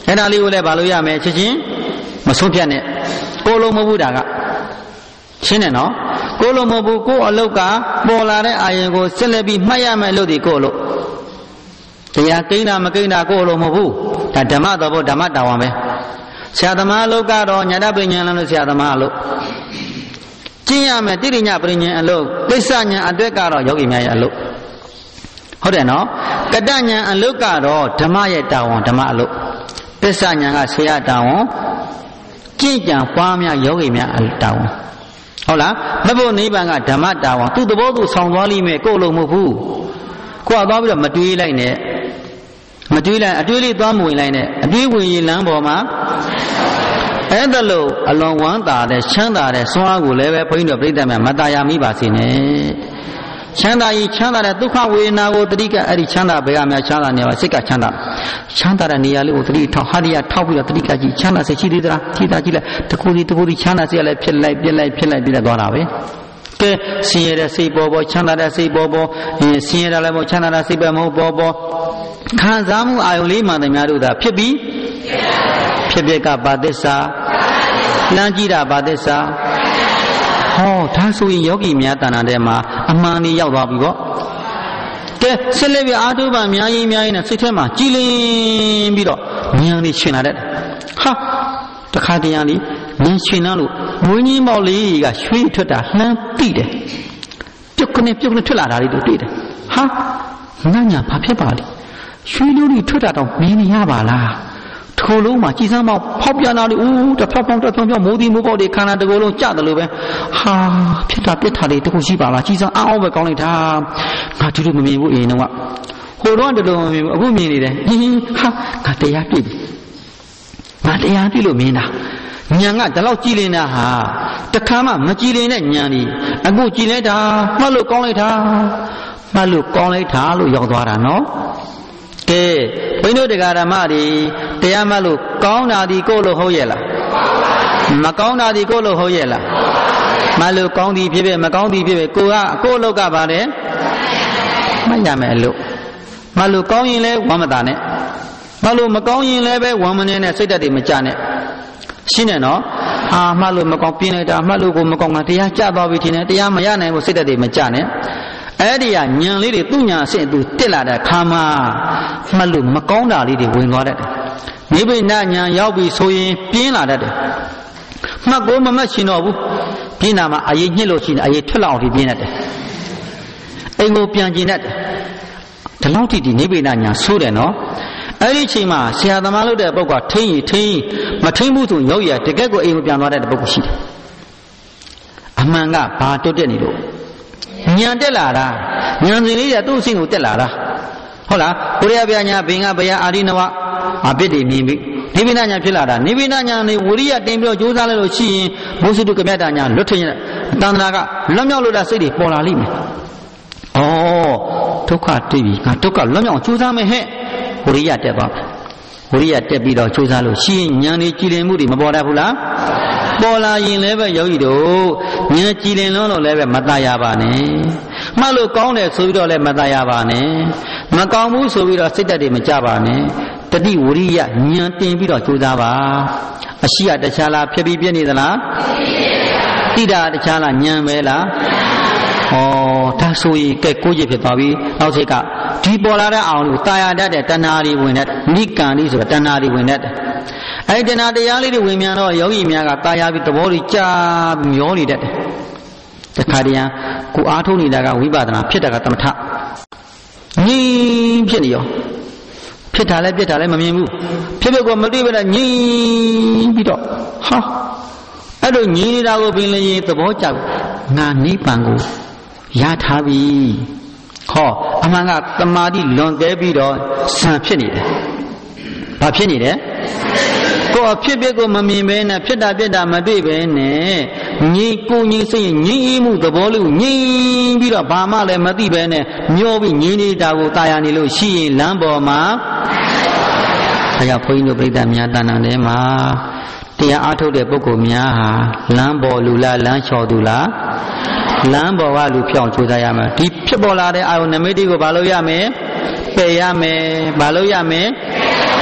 အဲ့ဒါလေးကိုလည်းဘာလို့ရမယ်ချက်ချင်းမဆုံးဖြတ်နဲ့ကိုလုံးမဟုတ်ဘူးဒါကရှင်းတယ်နော်ကိုလုံးမဟုတ်ဘူးကိုအလုတ်ကပေါ်လာတဲ့အာယုံကိုဆက်လက်ပြီးမှတ်ရမယ်လို့ဒီကိုအလုတ်တရားကိန်းတာမကိန်းတာကိုလုံးမဟုတ်ဘူးဒါဓမ္မတော်ဘောဓမ္မတာဝန်ပဲဆရာသမားအလုတ်ကတော့ညာတပညာလမ်းလို့ဆရာသမားအလုတ်ကျင့်ရမယ်တိရိညပရိညာအလုတ်ကိစ္စညာအတွက်ကတော့ယောဂီများရဲ့အလုတ်ဟုတ်တယ်နော်ကတ္တညာအလုတ်ကတော့ဓမ္မရဲ့တာဝန်ဓမ္မအလုတ်ပစ္စညာကဆရာတာဝန်ကြည်ကြံပွားများယောဂီများတာဝန်ဟုတ်လားမဖို့နိဗ္ဗာန်ကဓမ္မတာဝန်သူ့သဘောသူဆောင်သွားလိမ့်မယ်ကိုယ်လုံးမဟုတ်ဘူးကိုယ်ကသွားပြီးတော့မတွေးလိုက်နဲ့မတွေးလိုက်အတွေးလေးသွားမဝင်လိုက်နဲ့အတွေးဝင်ရင်လမ်းပေါ်မှာအဲ့ဒါလို့အလွန်ဝမ်းသာတဲ့ချမ်းသာတဲ့စွမ်းအားကိုလည်းပဲဘုန်းကြီးတို့ပြိဿများမตายမိပါစေနဲ့ချမ်းသာရင်ချမ်းသာတဲ့ဒုက္ခဝေဒနာကိုတတိကအဲ့ဒီချမ်းသာဘယ်ကများချမ်းသာနေပါစိတ်ကချမ်းသာတဲ့နေရာလေးကိုတတိထောက်ဟာဒီယာထောက်ပြီးတော့တတိကကြည့်ချမ်းသာစိတ်ရှိသေးသလားကြည့်တာကြည့်လိုက်တကူဒီချမ်းသာစိတ်ကလည်းဖြစ်လိုက်ပြက်လိုက်ပြီးတော့သွားတာပဲကဲဆင်းရဲတဲ့စိတ်ပေါ်ချမ်းသာတဲ့စိတ်ပေါ်ဆင်းရဲတယ်လည်းမဟုတ်ချမ်းသာတဲ့စိတ်ပဲမဟုတ်ပေါ်ခံစားမှုအာယုလေးမှန်တယ်များတို့သာဖြစ်ပြီးဖြစ်ပြကပါသစ္စာလမ်းကြည့်တာပါသစ္စာဟောဒါဆိုရင်ယောဂီများတဏ္ဍာထဲမှာအမှန်ကြီးရောက်သွားပြီပေါ့ကဲဆက်လက်ပြအာထုပံများရင်နဲ့စိတ်ထဲမှာကြည်လင်ပြီးတော့ဉာဏ်လေးရှင်လာတဲ့ဟာတခါတည်းရန်လေးဉာဏ်ရှင်လာလို့မွေးကြီးမောက်လေးကရွှေထွက်တာလှမ်းသိတယ်ပြုတ်ကနေထွက်လာတာလေးတို့တွေ့တယ်ဟာငါဘာဖြစ်ပါလဲရွှေလူတွေထွက်တာတော့မင်းနေရပါလားထိုလုံးမှာကြည်စမ်းမောက်ဖောက်ပြန်တာလေဦးတစ်ဖက်ပေါင်းမိုးဒီမိုးပေါက်တွေခန္ဓာတကိုယ်လုံးကြတယ်လို့ပဲဟာဖြစ်တာပြစ်တာတွေတခုရှိပါလားကြည်စမ်းအောင်ပဲကောင်းလိုက်တာငါဒီလိုမမြင်ဘူးအရင်တော့ဟိုတော့တလုံးမမြင်ဘူးအခုမြင်နေတယ်ဟာငါတရားပြည့်ပြီငါတရားပြည့်လို့မြင်တာဉာဏ်ကဒီလောက်ကြည်လင်တာဟာတခါမှမကြည်လင်တဲ့ဉာဏ်ကြီးအခုကြည်လိုက်တာမှတ်လို့ကောင်းလိုက်တာလို့ရောက်သွားတာနော်ကဲဘုန်းကြီးတို့တရားဓမ္မတွေတရားမှလို့ကောင်းတာဒီကိုလို့ဟုတ်ရဲ့လားမကောင်းတာဒီကိုလို့ဟုတ်ရဲ့လားမလို့ကောင်းသည်ဖြစ်ဖြစ်မကောင်းသည်ဖြစ်ဖြစ်ကိုလောက်ကပါတယ်မှတ်ရမယ်လို့မလို့ကောင်းရင်လည်းဝမ်းမသာနဲ့မလို့မကောင်းရင်လည်းပဲဝမ်းမနေနဲ့စိတ်ဓာတ်တွေမကြနဲ့ရှင်းတယ်နော်မှတ်လို့မကောင်းပြင်းလိုက်တာမှတ်လို့ကိုမကောင်းတာတရားကြသွားပြီထင်တယ်တရားမရနိုင်ဘူးစိတ်ဓာတ်တွေမကြနဲ့အဲ့ဒီကညံလေးတွေသူ့ညာအဆင့်သူတက်လာတဲ့ခါမှာမှတ်လို့မကောင်းတာလေးတွေဝင်သွားတတ်တယ်နိဗ္ဗာန်ညာရောက်ပြီဆိုရင်ပြင်းလာတတ်တယ်မှတ်ကိုမမှတ်ရှင်တော့ဘူးပြင်းတာမှာအရေးညှစ်လို့ရှိရင်အရေးထွက်လောက်အောင်ပြင်းတတ်တယ်အိမ်ကိုပြန်ကျင်တတ်တယ်ဒီလောက်ထိဒီနိဗ္ဗာန်ညာဆိုးတယ်နော်အဲ့ဒီချိန်မှာဆရာသမားလုပ်တဲ့ပုဂ္ဂိုလ်ကထိန်းမထိန်းဘူးဆိုရောက်ရတကယ်ကိုအိမ်ကိုပြန်သွားတဲ့ပုဂ္ဂိုလ်ရှိတယ်အမှန်ကဘာတိုးတက်နေလို့ဉာဏ်တက်လာတာဉာဏ်စဉ်လေးကသူ့အဆင့်ကိုတက်လာတာဟုတ်လားဘုရားဗျာညာဘင်္ဂဗျာအာရိနဝအပိတ္တိမြင်ပြီနိဗ္ဗာန်ညာဖြစ်လာတာနိဗ္ဗာန်ညာနေဝိရိယတင်ပြီးတော့ကြိုးစားလိုက်လို့ရှိရင်ဘုသုတုကမြတ်တာညာလွတ်ထင်တဲ့တန်ត្រာကလွတ်မြောက်လို့တဲ့စိတ်တွေပေါ်လာလိမ့်မယ်ဩဒုက္ခတွေ့ပြီငါဒုက္ခလွတ်မြောက်ကြိုးစားမယ်ဟဲ့ဝိရိယတက်သွားဝိရိယတက်ပြီးတော့ကြိုးစားလို့ရှိရင်ဉာဏ်ကြီးကြည်လင်မှုတွေမပေါ်တတ်ဘူးလားပေါ်လာရင်လည်းပဲယောဂီတို့ဉာဏ်ကြည်လင်လုံးလို့လည်းပဲမตายရပါနဲ့မှတ်လို့ကောင်းတယ်ဆိုပြီးတော့လည်းမตายရပါနဲ့မကောင်းဘူးဆိုပြီးတော့စိတ်ဓာတ်တွေမကြပါနဲ့တတိဝိရိယဉာဏ်တင်ပြီးတော့ကြိုးစားပါအရှိရတခြားလားဖြစ်ပြီးပြည့်နေသလားတိတာတခြားလားဉာဏ်ပဲလားဒါဆိုရင်ကဲကိုကြီးဖြစ်သွားပြီနောက်စိတ်ကဒီပေါ်လာတဲ့အောင်လို့တာယာတတ်တဲ့တဏှာတွေဝင်တဲ့နိကံလေးဆိုတာတဏှာတွေဝင်တဲ့အဲ့ဒီတဏှာတရားလေးတွေဝင်မြန်တော့ယောဂီများကတာယာပြီးသဘောတွေကြာမျောနေတတ်တယ်တခါတည်းကိုအားထုတ်နေတာကဝိပဿနာဖြစ်တာကသမထငြိမ်ဖြစ်နေရောဖြစ်တာလည်းပြက်တာလည်းမမြင်ဘူးဖြစ်ဖြစ်ကိုမတွေ့ပဲနဲ့ငြိမ်ပြီးတော့ဟာအဲ့လိုငြိမ်နေတာကိုပင်လည်းသဘောကျငါနိဗ္ဗာန်ကိုရထားပြီဟောအမှန်ကသမာဓိလွန်ကဲပြီးတော့ဆံဖြစ်နေတယ်ဘာဖြစ်နေတယ်ကိုယ်အဖြစ်ကိုမမြင်ပဲနဲ့ဖြစ်တာပြက်တာမတွေ့ပဲနဲ့ငြိမ်ကိုငြိမ်စိတ်ငြိမ်မှုသဘောလေးကိုငြိမ်ပြီးတော့ဘာမှလည်းမသိပဲနဲ့မျောပြီးငြိမ်နေတာကိုတာယာနေလို့ရှိရင်လမ်းပေါ်မှာဒါကြောင့်ဘုန်းကြီးတို့ပြိဿများတဏ္ဍာထဲမှာတရားအားထုတ်တဲ့ပုဂ္ဂိုလ်များဟာလမ်းပေါ်လူလားလမ်းလျှော်သူလားလမ်းပေါ်ကလူဖြောင်းကြိုးစားရမယ်ဒီဖြစ်ပေါ်လာတဲ့အာယုန်နမိတ်တွေကိုဘာလို့ရမယ်ပယ်ရမယ်ဘာလို့ရမယ်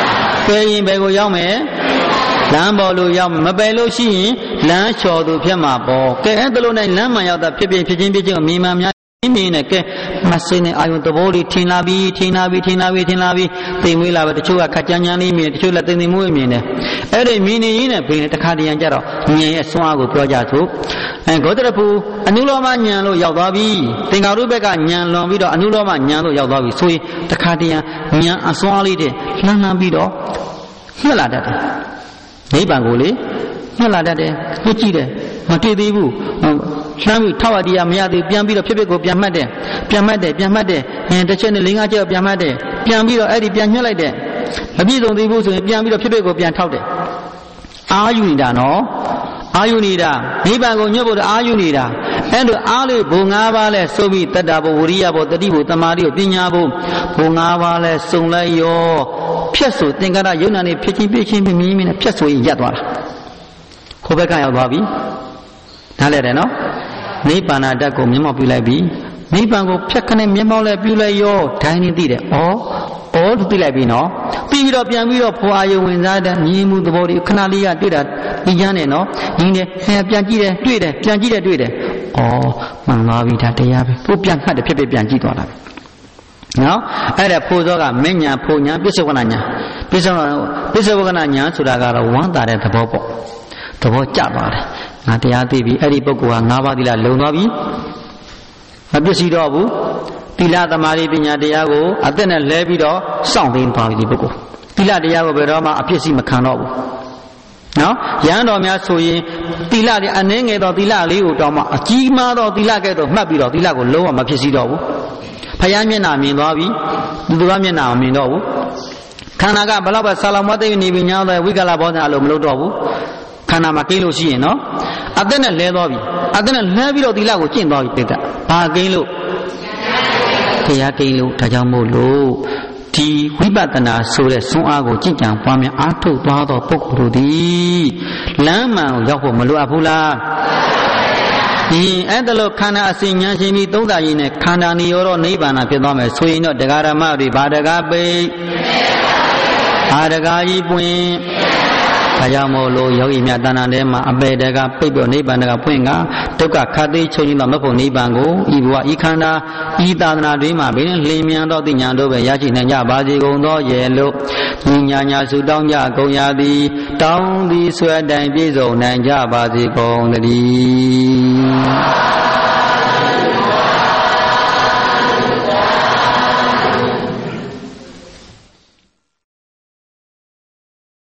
ရင်ဘယ်ကိုရောက်မယ်လမ်းပေါ်လို့ရောက်မပယ်လို့ရှိရင်လမ်းလျှော်သူဖြစ်မှာပေါ့ကဲအဲ့ဒါလို့နဲ့လမ်းမှန်ရောက်တာဖြစ်ချင်းကိုမြင်မှများမြင်နဲ့ကဲမစိနေအာယုံသဘောတွေထင်လာပြီးသိမွေးလာပဲတချို့ကခက်ကြမ်းကြမ်းလေးမြင်တချို့လည်းသိမွေးမြင်တယ်အဲ့ဒီမြင်နေရင်းနဲ့ဘယ်နဲ့တခါတရံကြတော့ဉာဏ်ရဲ့စွမ်းအားကိုပြောကြသို့ဂေါတရဖူအနုလောမဉာဏ်လို့ရောက်သွားပြီသင်္ကာရုပ္ပကဉာဏ်လွန်ပြီးတော့အနုလောမဉာဏ်လို့ရောက်သွားပြီဆိုရင်တခါတရံဉာဏ်အစွမ်းလေးတဲ့လှမ်းပြီးတော့ညှက်လာတတ်တယ်နိဗ္ဗာန်ကိုလေညှက်လာတတ်တယ်ညှက်ကြည့်တယ်မတွေ့သေးဘူးလှမ်းပြီးထောက်ရတရားမရသေးပြန်ပြီးတော့ဖြစ်ကိုပြန်မှတ်တယ်တစ်ချက်နဲ့၄-၅ချက်ပြန်မှတ်တယ်ပြန်ပြီးတော့အဲ့ဒီပြန်ညှက်လိုက်တယ်မပြည့်စုံသေးဘူးဆိုရင်ပြန်ပြီးတော့ဖြစ်ကိုပြန်ထောက်တယ်အာယူနေတာနော်အာယူနေတာနိဗ္ဗာန်ကိုညွတ်ဖို့အာယူနေတာအဲ့လိုအားလေးဘုံ၅ပါးလဲစုပြီးတတ္တဘဝရိယဘတတိဘသမာဓိကိုပညာဘုံ၅ပါးလဲစုံလိုက်ရောဖြတ်ဆိုသင်္ကာရယုံနာနေဖြစ်ချင်းမြင်နဲ့ဖြတ်ဆိုရင်ရပ်သွားတာခိုးဘက်ကရောက်သွားပြီနားလဲတယ်နော်နိဗ္ဗာန်ဓာတ်ကိုမျက်မှောက်ပြုလိုက်ပြီနိဗ္ဗာန်ကိုဖြတ်ခနဲ့မျက်မှောက်လဲပြုလိုက်ရောဒိုင်းနေသိတယ်ဩသူသိလိုက်ပြီနော်ပြီးတော့ပြန်ပြီးတော့ဖွာယုံဝင်စားတဲ့မြင်မှုသဘောတွေခဏလေးကတွေ့တာဒီကျမ်းနဲ့နော်ဒီနဲ့ပြန်ကြည့်တယ်တွေ့တယ်ပြန်ကြည့်တယ်တွေ့တယ်ဩမှန်ပါပြီဒါတရားပဲကိုပြန်ခတ်တယ်ဖြစ်ပြန်ကြည့်သွားတာပဲနော်အဲ့ဒါဖိုးစောကမညာဖိုးညာပစ္စောကနာညာပစ္စောကနာညာဆိုတာကတော့ဝမ်းသာတဲ့သဘောပေါ့သဘောကျသွားတယ်ငါတရားသိပြီအဲ့ဒီပုဂ္ဂိုလ်ဟာ၅ပါးသီလလုံသွားပြီမပစ္စည်းတော့ဘူးသီလသမာဓိပညာတရားကိုအသက်နဲ့လဲပြီးတော့စောင့်သိမ်းသွားပြီဒီပုဂ္ဂိုလ်သီလတရားကိုဘယ်တော့မှအပြစ်စီမခံတော့ဘူးနော်ရဟန်းတော်များဆိုရင်သီလတွေအနည်းငယ်သောသီလလေးကိုတောင်းမှအကြီးမားသောသီလကဲ့သို့မှတ်ပြီးတော့သီလကိုလုံးဝမဖြစ်စီတော့ဘူးဖယားမျက်နှာမြင်သွားပြီသူကမျက်နှာမမြင်တော့ဘူးခန္ဓာကဘလောက်ပဲဆာလောင်မသိနေပြီညာတဲ့ဝိကလဘောဓာလို့မလုပ်တော့ဘူးခန္ဓာမှာကိလို့ရှိရင်နော်အသက်နဲ့လဲသွားပြီအသက်နဲ့လဲပြီးတော့သီလကိုကျင့်သွားပြီပိဋကဘာကိလို့တရားကိလို့ဒါကြောင့်မို့လို့ဒီဝိပဿနာဆိုတဲ့စွမ်းအားကိုကြင်ကြံပွားများအားထုတ်သွားသောပုဂ္ဂိုလ်တို့သည်လမ်းမှန်ကိုရောက်ဖို့မလိုအပ်ဘူးလားဒီအဲ့ဒါလို့ခန္ဓာအစဉ်ဉာဏ်ရှင်ပြီးသုံးတာရင်းနဲ့ခန္ဓာနိရောဓနိဗ္ဗာန်ဖြစ်သွားမယ်ဆိုရင်တော့တရားဓမ္မတွေဘာတကားပိတ်ဘာတကားကြီးပွင့်ဒါကြောင့်မို့လို့ယောဂီများတဏ္ဍာထဲမှာအပေတကပိတ်ပြီးနိဗ္ဗာန်ကပွင့်ကဒုက္ခခတ်သိချုပ်ခြင်းသောမဖို့နိဗ္ဗာန်ကိုဤဘဝဤခန္ဓာဤသာသနာတွင်မှာဘယ်နဲ့လင်းမြန်သောသိဉာဏ်တို့ပဲရရှိနိုင်ကြပါစေကုန်သောရဲ့လို့ညီညာစုတောင်းကြကုန်ရသည်တောင်းသည်ဆွဲတိုင်ပြည့်စုံနိုင်ကြပါစေကုန်သတည်း